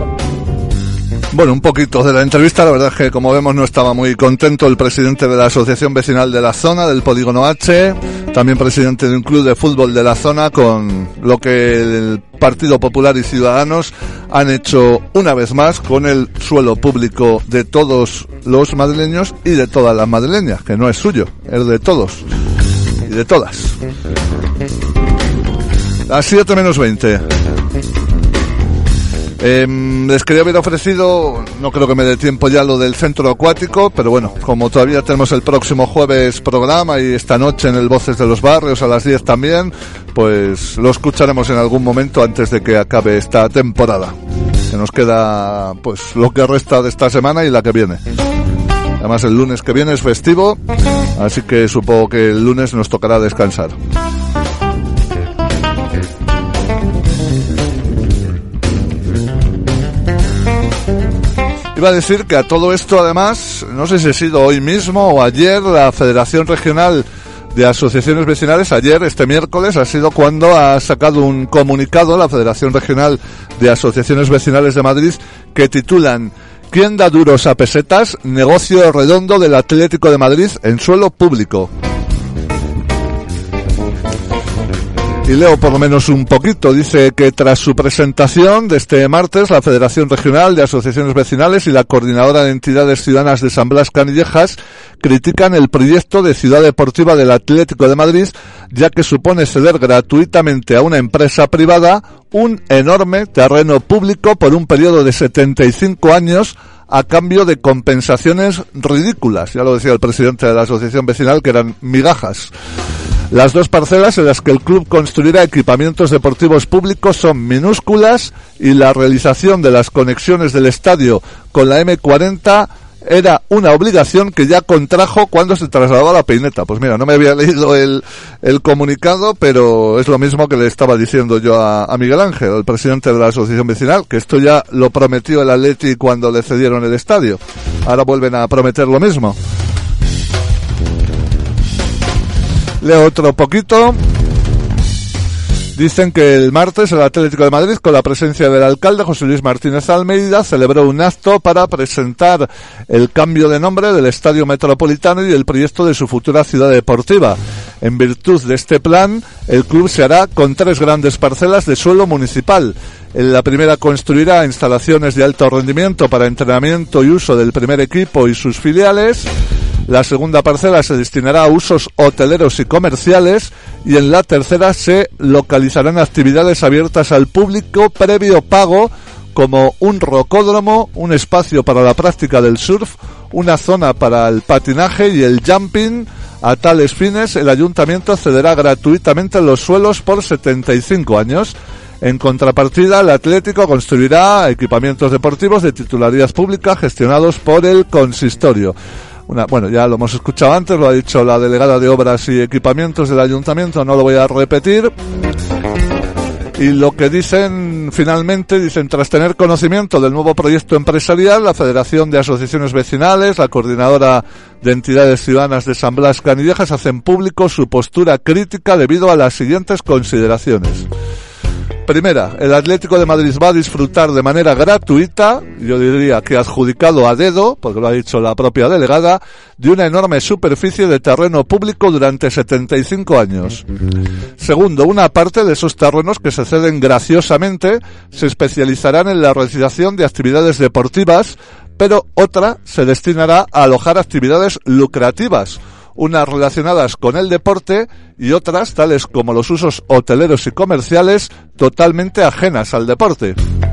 Speaker 1: Bueno, un poquito de la entrevista. La verdad es que, como vemos, no estaba muy contento el presidente de la Asociación Vecinal de la Zona, del Polígono H, también presidente de un club de fútbol de la zona, con lo que el Partido Popular y Ciudadanos han hecho una vez más con el suelo público de todos los madrileños y de todas las madrileñas, que no es suyo, es de todos y de todas. Las siete menos veinte. Eh, les quería haber ofrecido, no creo que me dé tiempo ya, lo del centro acuático, pero bueno, como todavía tenemos el próximo jueves programa y esta noche en el Voces de los Barrios a las diez también, pues lo escucharemos en algún momento antes de que acabe esta temporada. que nos queda pues lo que resta de esta semana y la que viene. Además el lunes que viene es festivo, así que supongo que el lunes nos tocará descansar. Iba a decir que a todo esto, además, no sé si ha sido hoy mismo o ayer, la Federación Regional de Asociaciones Vecinales, ayer, este miércoles, ha sido cuando ha sacado un comunicado la Federación Regional de Asociaciones Vecinales de Madrid que titulan ¿Quién da duros a pesetas? Negocio redondo del Atlético de Madrid en suelo público. Y leo por lo menos un poquito. Dice que tras su presentación de este martes, la Federación Regional de Asociaciones Vecinales y la Coordinadora de Entidades Ciudadanas de San Blas Canillejas critican el proyecto de ciudad deportiva del Atlético de Madrid, ya que supone ceder gratuitamente a una empresa privada un enorme terreno público por un periodo de setenta y cinco años a cambio de compensaciones ridículas. Ya lo decía el presidente de la Asociación Vecinal, que eran migajas. Las dos parcelas en las que el club construirá equipamientos deportivos públicos son minúsculas y la realización de las conexiones del estadio con la eme cuarenta era una obligación que ya contrajo cuando se trasladó a la Peineta. Pues mira, no me había leído el, el comunicado, pero es lo mismo que le estaba diciendo yo a, a Miguel Ángel, el presidente de la Asociación Vecinal, que esto ya lo prometió el Atleti cuando le cedieron el estadio. Ahora vuelven a prometer lo mismo. Leo otro poquito. Dicen que el martes el Atlético de Madrid, con la presencia del alcalde José Luis Martínez Almeida, celebró un acto para presentar el cambio de nombre del Estadio Metropolitano y el proyecto de su futura ciudad deportiva. En virtud de este plan, el club se hará con tres grandes parcelas de suelo municipal. En la primera construirá instalaciones de alto rendimiento para entrenamiento y uso del primer equipo y sus filiales. La segunda parcela se destinará a usos hoteleros y comerciales, y en la tercera se localizarán actividades abiertas al público previo pago, como un rocódromo, un espacio para la práctica del surf, una zona para el patinaje y el jumping. A tales fines, el ayuntamiento cederá gratuitamente los suelos por setenta y cinco años. En contrapartida, el Atlético construirá equipamientos deportivos de titularidad pública gestionados por el consistorio. Una, bueno, ya lo hemos escuchado antes, lo ha dicho la delegada de Obras y Equipamientos del Ayuntamiento, no lo voy a repetir. Y lo que dicen finalmente, dicen, tras tener conocimiento del nuevo proyecto empresarial, la Federación de Asociaciones Vecinales, la Coordinadora de Entidades Ciudadanas de San Blas Canillejas hacen público su postura crítica debido a las siguientes consideraciones. Primera, el Atlético de Madrid va a disfrutar de manera gratuita, yo diría que adjudicado a dedo, porque lo ha dicho la propia delegada, de una enorme superficie de terreno público durante setenta y cinco años. Segundo, una parte de esos terrenos que se ceden graciosamente se especializarán en la realización de actividades deportivas, pero otra se destinará a alojar actividades lucrativas, unas relacionadas con el deporte y otras, tales como los usos hoteleros y comerciales, totalmente ajenas al deporte.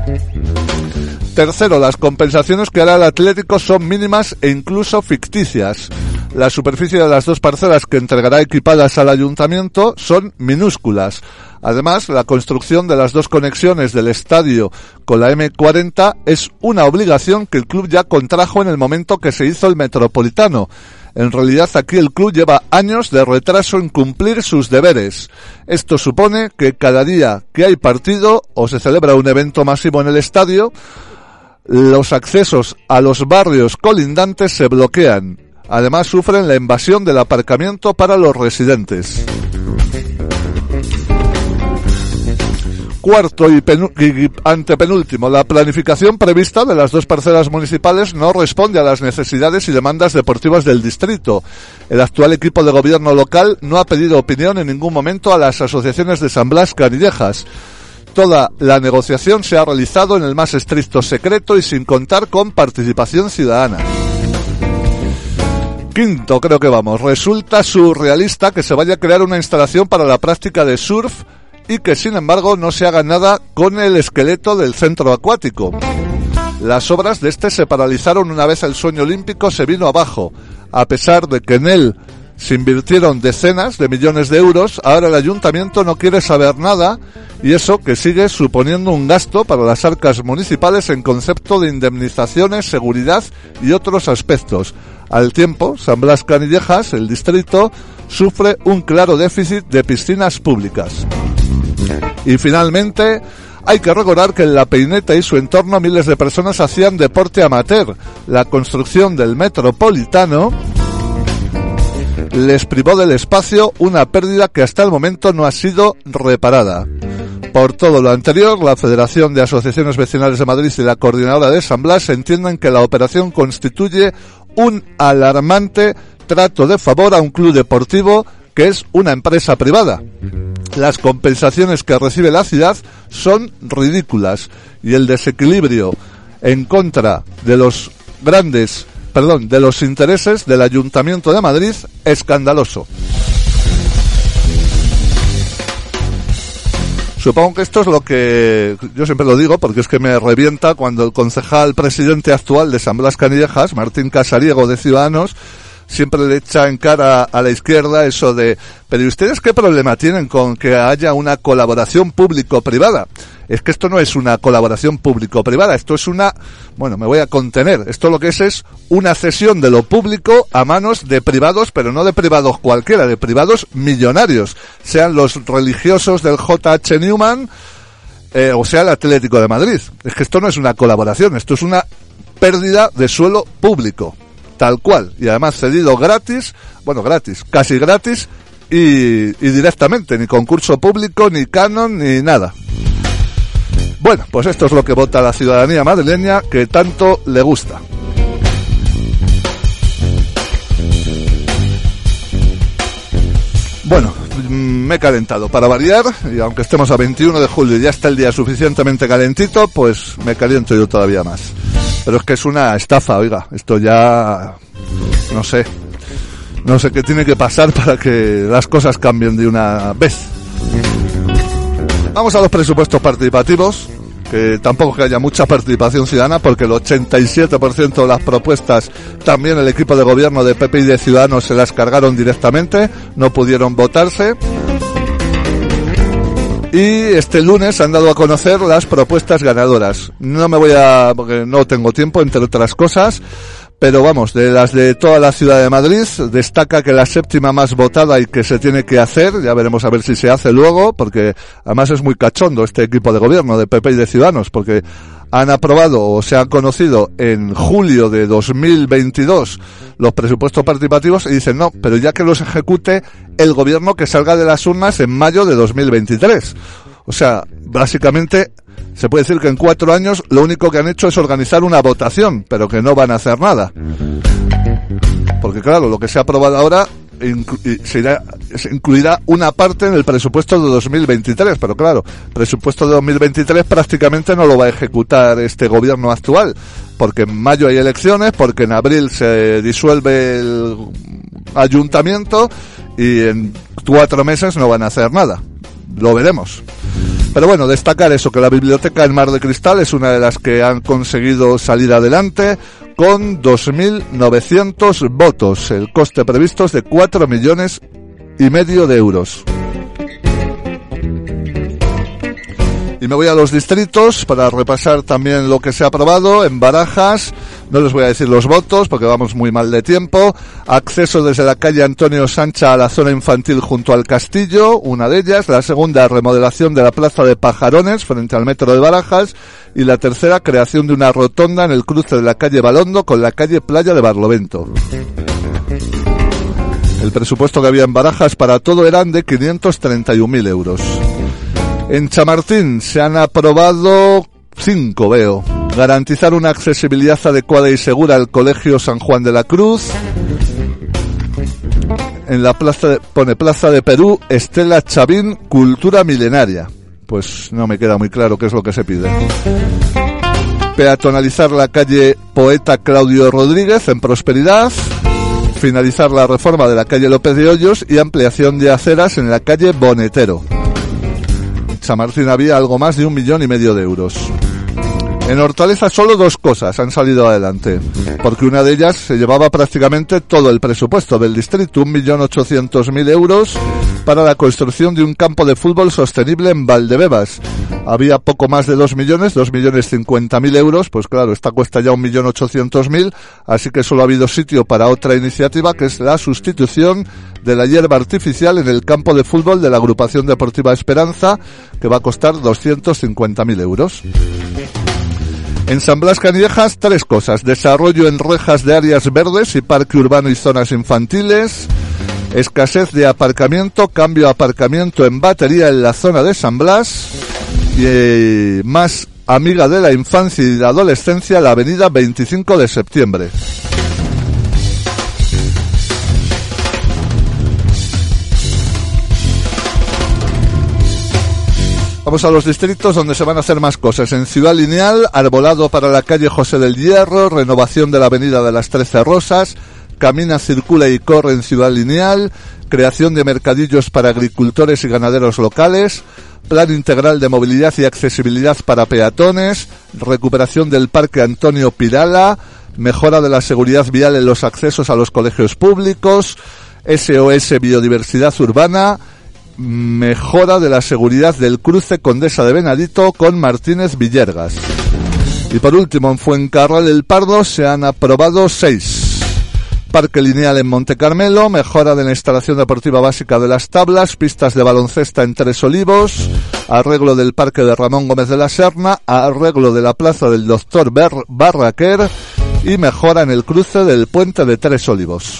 Speaker 1: Tercero, las compensaciones que hará el Atlético son mínimas e incluso ficticias. La superficie de las dos parcelas que entregará equipadas al ayuntamiento son minúsculas. Además, la construcción de las dos conexiones del estadio con la eme cuarenta es una obligación que el club ya contrajo en el momento que se hizo el Metropolitano. En realidad, aquí el club lleva años de retraso en cumplir sus deberes. Esto supone que cada día que hay partido o se celebra un evento masivo en el estadio, los accesos a los barrios colindantes se bloquean. Además, sufren la invasión del aparcamiento para los residentes. Cuarto y, penú- y antepenúltimo, la planificación prevista de las dos parcelas municipales no responde a las necesidades y demandas deportivas del distrito. El actual equipo de gobierno local no ha pedido opinión en ningún momento a las asociaciones de San Blas Canillejas. Toda la negociación se ha realizado en el más estricto secreto y sin contar con participación ciudadana. Quinto, creo que vamos, resulta surrealista que se vaya a crear una instalación para la práctica de surf y que sin embargo no se haga nada con el esqueleto del centro acuático. Las obras de este se paralizaron una vez el sueño olímpico se vino abajo. A pesar de que en él se invirtieron decenas de millones de euros, ahora el ayuntamiento no quiere saber nada Y eso que sigue suponiendo un gasto para las arcas municipales en concepto de indemnizaciones, seguridad y otros aspectos. Al tiempo, San Blas Canillejas, el distrito, sufre un claro déficit de piscinas públicas. Y finalmente, hay que recordar que en La Peineta y su entorno miles de personas hacían deporte amateur. La construcción del Metropolitano les privó del espacio, una pérdida que hasta el momento no ha sido reparada. Por todo lo anterior, la Federación de Asociaciones Vecinales de Madrid y la Coordinadora de San Blas entienden que la operación constituye un alarmante trato de favor a un club deportivo que es una empresa privada. Las compensaciones que recibe la ciudad son ridículas y el desequilibrio en contra de los grandes, perdón, de los intereses del Ayuntamiento de Madrid escandaloso. Supongo que esto es lo que yo siempre lo digo, porque es que me revienta cuando el concejal presidente actual de San Blas Canillejas, Martín Casariego de Ciudadanos, siempre le echa en cara a la izquierda eso de, pero ¿y ustedes qué problema tienen con que haya una colaboración público-privada? Es que esto no es una colaboración público-privada, esto es una, bueno, me voy a contener, esto lo que es es una cesión de lo público a manos de privados, pero no de privados cualquiera, de privados millonarios, sean los religiosos del J H Newman, eh, o sea el Atlético de Madrid. Es que esto no es una colaboración, esto es una pérdida de suelo público, tal cual, y además cedido gratis, bueno, gratis, casi gratis, y, y directamente, ni concurso público, ni canon, ni nada. Bueno, pues esto es lo que vota la ciudadanía madrileña, que tanto le gusta. Bueno, me he calentado para variar, y aunque estemos a veintiuno de julio y ya está el día suficientemente calentito, pues me caliento yo todavía más. Pero es que es una estafa, oiga, esto ya, no sé, no sé qué tiene que pasar para que las cosas cambien de una vez. Vamos a los presupuestos participativos, que tampoco que haya mucha participación ciudadana, porque el ochenta y siete por ciento de las propuestas también el equipo de gobierno de P P y de Ciudadanos se las cargaron directamente, no pudieron votarse. Y este lunes han dado a conocer las propuestas ganadoras. No me voy a, porque no tengo tiempo, entre otras cosas, pero vamos, de las de toda la ciudad de Madrid, destaca que la séptima más votada y que se tiene que hacer, ya veremos a ver si se hace luego, porque además es muy cachondo este equipo de gobierno de P P y de Ciudadanos, porque han aprobado o se han conocido en julio de dos mil veintidós los presupuestos participativos y dicen no, pero ya que los ejecute el gobierno que salga de las urnas en mayo de dos mil veintitrés. O sea, básicamente se puede decir que en cuatro años lo único que han hecho es organizar una votación, pero que no van a hacer nada. Porque claro, lo que se ha aprobado ahora inclu- se, irá, se incluirá una parte en el presupuesto de dos mil veintitrés, pero claro, presupuesto de dos mil veintitrés prácticamente no lo va a ejecutar este gobierno actual, porque en mayo hay elecciones, porque en abril se disuelve el ayuntamiento y en cuatro meses no van a hacer nada. Lo veremos. Pero bueno, destacar eso, que la biblioteca en Mar de Cristal es una de las que han conseguido salir adelante con dos mil novecientos votos. El coste previsto es de cuatro millones y medio de euros. Y me voy a los distritos para repasar también lo que se ha aprobado. En Barajas, no les voy a decir los votos porque vamos muy mal de tiempo. Acceso desde la calle Antonio Sancha a la zona infantil junto al castillo, una de ellas. La segunda, remodelación de la plaza de Pajarones frente al metro de Barajas. Y la tercera, creación de una rotonda en el cruce de la calle Balondo con la calle Playa de Barlovento. El presupuesto que había en Barajas para todo eran de quinientos treinta y un mil euros. En Chamartín se han aprobado cinco, veo. Garantizar una accesibilidad adecuada y segura al Colegio San Juan de la Cruz. En la plaza de, pone Plaza de Perú, Estela Chavín, cultura milenaria. Pues no me queda muy claro qué es lo que se pide. Peatonalizar la calle Poeta Claudio Rodríguez en Prosperidad. Finalizar la reforma de la calle López de Hoyos y ampliación de aceras en la calle Bonetero. Chamartín había algo más de un millón y medio de euros. En Hortaleza solo dos cosas han salido adelante, porque una de ellas se llevaba prácticamente todo el presupuesto del distrito, un millón ochocientos mil euros, para la construcción de un campo de fútbol sostenible en Valdebebas. Había poco más de dos millones, dos millones cincuenta mil euros, pues claro, esta cuesta ya un millón ochocientos mil, así que solo ha habido sitio para otra iniciativa, que es la sustitución de la hierba artificial en el campo de fútbol de la Agrupación Deportiva Esperanza, que va a costar doscientos cincuenta mil euros. En San Blas Canillejas, tres cosas: desarrollo en rejas de áreas verdes y parque urbano y zonas infantiles, escasez de aparcamiento, cambio a aparcamiento en batería en la zona de San Blas, y eh, más amiga de la infancia y la adolescencia, la avenida veinticinco de septiembre. Vamos a los distritos donde se van a hacer más cosas. En Ciudad Lineal, arbolado para la calle José del Hierro, renovación de la avenida de las Trece Rosas, camina, circula y corre en Ciudad Lineal, creación de mercadillos para agricultores y ganaderos locales, plan integral de movilidad y accesibilidad para peatones, recuperación del Parque Antonio Pirala, mejora de la seguridad vial en los accesos a los colegios públicos, S O S Biodiversidad Urbana, mejora de la seguridad del cruce Condesa de Benadito con Martínez Villergas. Y por último, en Fuencarral del Pardo se han aprobado seis. Parque lineal en Monte Carmelo, mejora de la instalación deportiva básica de las tablas, pistas de baloncesta en Tres Olivos, arreglo del Parque de Ramón Gómez de la Serna, arreglo de la Plaza del Doctor Ber- Barraquer y mejora en el cruce del Puente de Tres Olivos.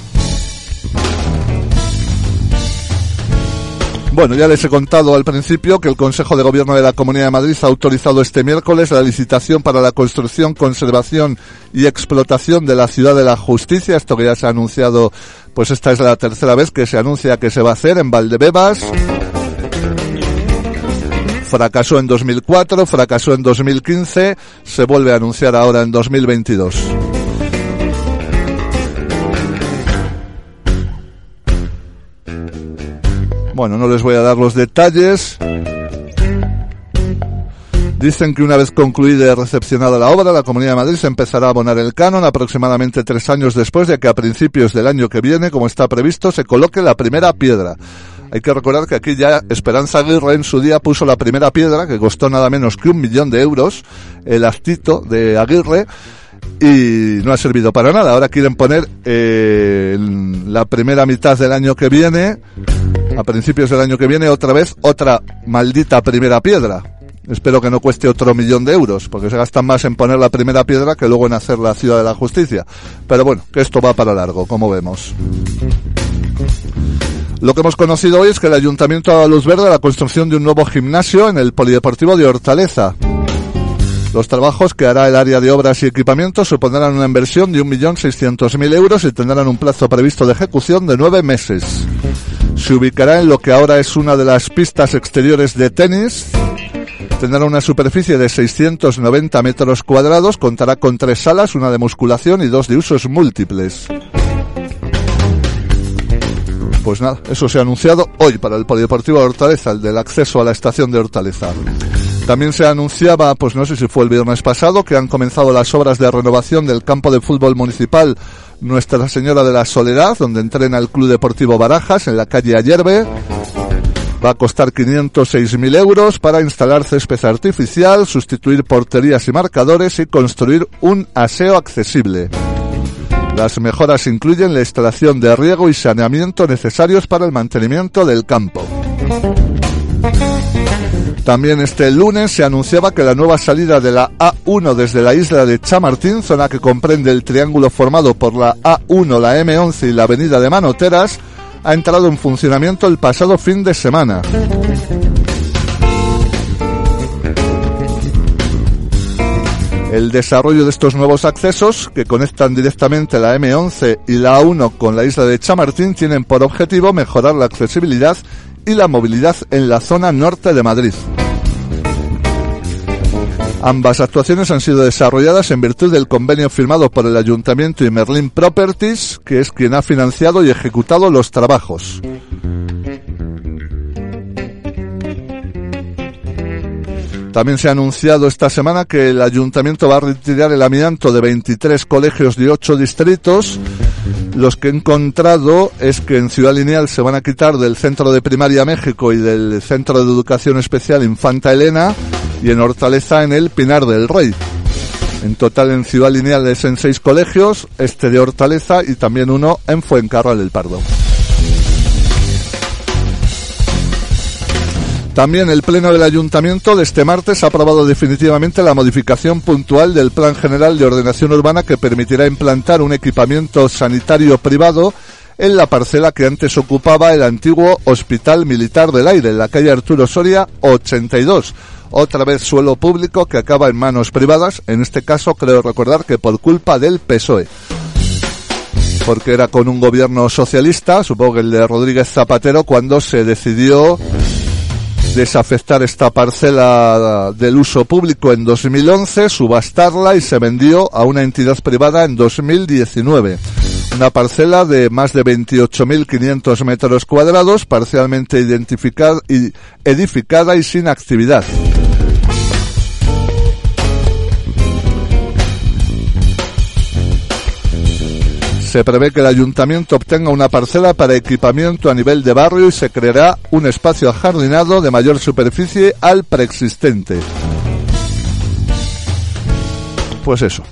Speaker 1: Bueno, ya les he contado al principio que el Consejo de Gobierno de la Comunidad de Madrid ha autorizado este miércoles la licitación para la construcción, conservación y explotación de la Ciudad de la Justicia. Esto que ya se ha anunciado, pues esta es la tercera vez que se anuncia que se va a hacer en Valdebebas. Fracasó en dos mil cuatro, fracasó en dos mil quince, se vuelve a anunciar ahora en dos mil veintidós. Bueno, no les voy a dar los detalles. Dicen que una vez concluida y recepcionada la obra, la Comunidad de Madrid se empezará a abonar el canon aproximadamente tres años después de que a principios del año que viene, como está previsto, se coloque la primera piedra. Hay que recordar que aquí ya Esperanza Aguirre en su día puso la primera piedra, que costó nada menos que un millón de euros, el actito de Aguirre, y no ha servido para nada. Ahora quieren poner eh, la primera mitad del año que viene, a principios del año que viene, otra vez, otra maldita primera piedra. Espero que no cueste otro millón de euros, porque se gastan más en poner la primera piedra que luego en hacer la Ciudad de la Justicia. Pero bueno, que esto va para largo, como vemos. Lo que hemos conocido hoy es que el Ayuntamiento ha dado luz verde a la construcción de un nuevo gimnasio en el Polideportivo de Hortaleza. Los trabajos que hará el área de obras y equipamientos supondrán una inversión de un millón seiscientos mil euros y tendrán un plazo previsto de ejecución de nueve meses. Se ubicará en lo que ahora es una de las pistas exteriores de tenis. Tendrá una superficie de seiscientos noventa metros cuadrados, contará con tres salas, una de musculación y dos de usos múltiples. Pues nada, eso se ha anunciado hoy para el Polideportivo de Hortaleza, el del acceso a la estación de Hortaleza. También se anunciaba, pues no sé si fue el viernes pasado, que han comenzado las obras de renovación del campo de fútbol municipal Nuestra Señora de la Soledad, donde entrena el Club Deportivo Barajas, en la calle Ayerbe. Va a costar quinientos seis mil euros para instalar césped artificial, sustituir porterías y marcadores y construir un aseo accesible. Las mejoras incluyen la instalación de riego y saneamiento necesarios para el mantenimiento del campo. También este lunes se anunciaba que la nueva salida de la A uno desde la isla de Chamartín, zona que comprende el triángulo formado por la A uno, la eme once y la avenida de Manoteras, ha entrado en funcionamiento el pasado fin de semana. El desarrollo de estos nuevos accesos, que conectan directamente la eme once y la A uno con la isla de Chamartín, tienen por objetivo mejorar la accesibilidad y la movilidad en la zona norte de Madrid. Ambas actuaciones han sido desarrolladas en virtud del convenio firmado por el Ayuntamiento y Merlin Properties, que es quien ha financiado y ejecutado los trabajos. También se ha anunciado esta semana que el Ayuntamiento va a retirar el amianto de veintitrés colegios de ocho distritos, Los que he encontrado es que en Ciudad Lineal se van a quitar del Centro de Primaria México y del Centro de Educación Especial Infanta Elena, y en Hortaleza en el Pinar del Rey. En total en Ciudad Lineal es en seis colegios, este de Hortaleza y también uno en Fuencarral del Pardo. También el Pleno del Ayuntamiento de este martes ha aprobado definitivamente la modificación puntual del Plan General de Ordenación Urbana que permitirá implantar un equipamiento sanitario privado en la parcela que antes ocupaba el antiguo Hospital Militar del Aire, en la calle Arturo Soria ochenta y dos. Otra vez suelo público que acaba en manos privadas, en este caso creo recordar que por culpa del P S O E. Porque era con un gobierno socialista, supongo que el de Rodríguez Zapatero, cuando se decidió desafectar esta parcela del uso público en dos mil once, subastarla y se vendió a una entidad privada en dos mil diecinueve. Una parcela de más de veintiocho mil quinientos metros cuadrados, parcialmente identificada y edificada y sin actividad. Se prevé que el ayuntamiento obtenga una parcela para equipamiento a nivel de barrio y se creará un espacio ajardinado de mayor superficie al preexistente. Pues eso.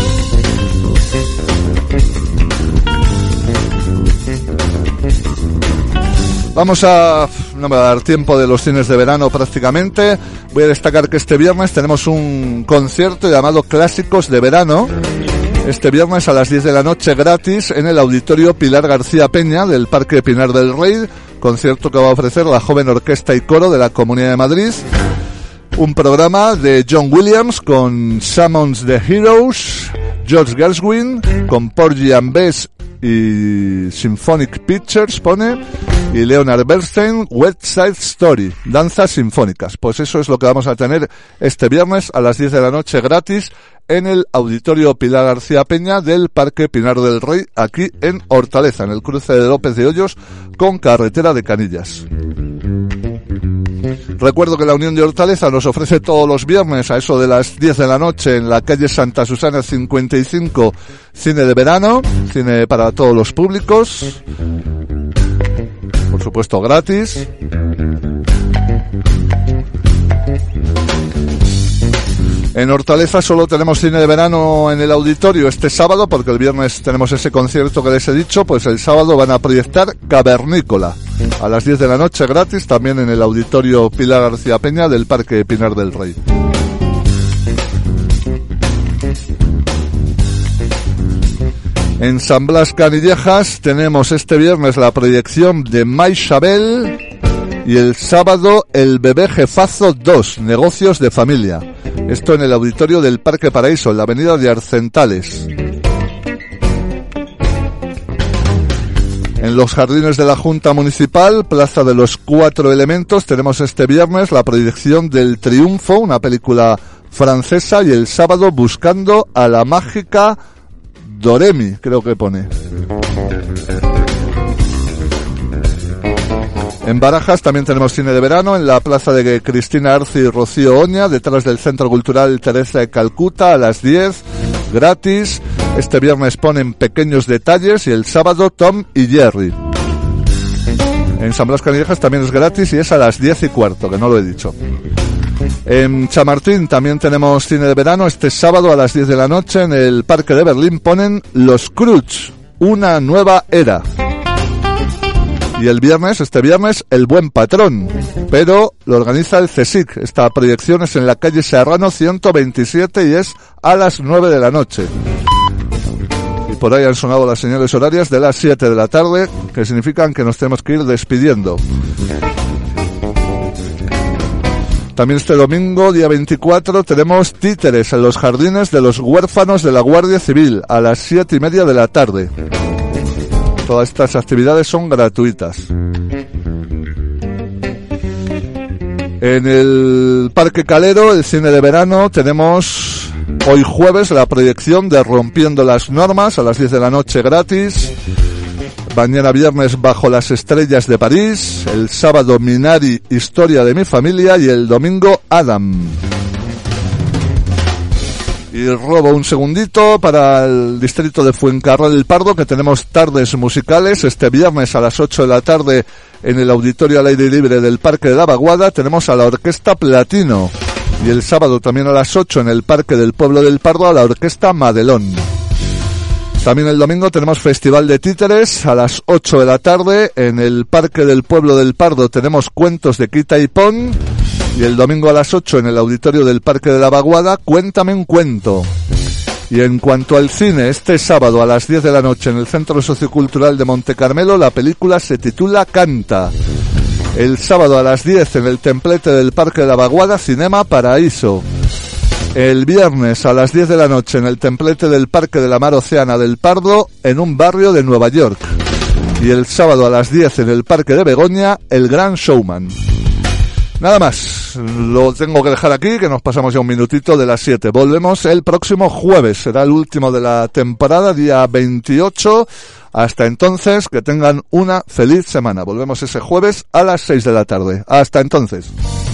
Speaker 1: Vamos a... no me va a dar tiempo de los cines de verano prácticamente. Voy a destacar que este viernes tenemos un concierto llamado Clásicos de Verano. Este viernes a las diez de la noche gratis en el Auditorio Pilar García Peña del Parque Pinar del Rey. Concierto que va a ofrecer la Joven Orquesta y Coro de la Comunidad de Madrid. Un programa de John Williams con Summons the Heroes, George Gershwin, con Porgy and Bess y Symphonic Pictures, pone, y Leonard Bernstein, West Side Story, danzas sinfónicas. Pues eso es lo que vamos a tener este viernes a las diez de la noche gratis en el Auditorio Pilar García Peña del Parque Pinar del Rey, aquí en Hortaleza, en el cruce de López de Hoyos con carretera de Canillas. Recuerdo que la Unión de Hortaleza nos ofrece todos los viernes a eso de las diez de la noche en la calle Santa Susana cincuenta y cinco cine de verano, cine para todos los públicos, por supuesto gratis. En Hortaleza solo tenemos cine de verano en el auditorio este sábado, porque el viernes tenemos ese concierto que les he dicho. Pues el sábado van a proyectar Cavernícola a las diez de la noche gratis, también en el Auditorio Pilar García Peña del Parque Pinar del Rey. En San Blas Canillejas tenemos este viernes la proyección de May Chabel y el sábado El Bebé Jefazo dos, Negocios de Familia. Esto en el auditorio del Parque Paraíso, en la avenida de Arcentales. En los jardines de la Junta Municipal, Plaza de los Cuatro Elementos, tenemos este viernes la proyección del Triunfo, una película francesa, y el sábado Buscando a la mágica Doremi, creo que pone. En Barajas también tenemos cine de verano en la plaza de Cristina Arce y Rocío Oña, detrás del Centro Cultural Teresa de Calcuta, a las diez, gratis. Este viernes ponen Pequeños Detalles y el sábado Tom y Jerry. En San Blas Canillejas también es gratis y es a las diez y cuarto, que no lo he dicho. En Chamartín también tenemos cine de verano este sábado a las diez de la noche en el Parque de Berlín, ponen Los Cruz, una nueva era. Y el viernes, este viernes, El Buen Patrón, pero lo organiza el CSIC. Esta proyección es en la calle Serrano ciento veintisiete y es a las nueve de la noche. Y por ahí han sonado las señales horarias de las siete de la tarde, que significan que nos tenemos que ir despidiendo. También este domingo, día veinticuatro, tenemos títeres en los jardines de los huérfanos de la Guardia Civil a las siete y media de la tarde. Todas estas actividades son gratuitas. En el Parque Calero, el cine de verano, tenemos hoy jueves la proyección de Rompiendo las Normas a las diez de la noche gratis. Mañana viernes Bajo las Estrellas de París. El sábado Minari, Historia de mi Familia. Y el domingo Adam. Y robo un segundito para el distrito de Fuencarral del Pardo, que tenemos tardes musicales. Este viernes a las ocho de la tarde en el auditorio al aire libre del Parque de la Vaguada tenemos a la Orquesta Platino. Y el sábado también a las ocho en el Parque del Pueblo del Pardo a la Orquesta Madelón. También el domingo tenemos Festival de Títeres a las ocho de la tarde. En el Parque del Pueblo del Pardo tenemos Cuentos de Quita y Pon. Y el domingo a las ocho en el auditorio del Parque de la Vaguada, Cuéntame un cuento. Y en cuanto al cine, este sábado a las diez de la noche en el Centro Sociocultural de Montecarmelo, la película se titula Canta. El sábado a las diez en el Templete del Parque de la Vaguada, Cinema Paraíso. El viernes a las diez de la noche en el Templete del Parque de la Mar Océana del Pardo, en un barrio de Nueva York. Y el sábado a las diez en el Parque de Begoña, El Gran Showman. Nada más, lo tengo que dejar aquí, que nos pasamos ya un minutito de las siete. Volvemos el próximo jueves, será el último de la temporada, día veintiocho. Hasta entonces, que tengan una feliz semana. Volvemos ese jueves a las seis de la tarde. Hasta entonces.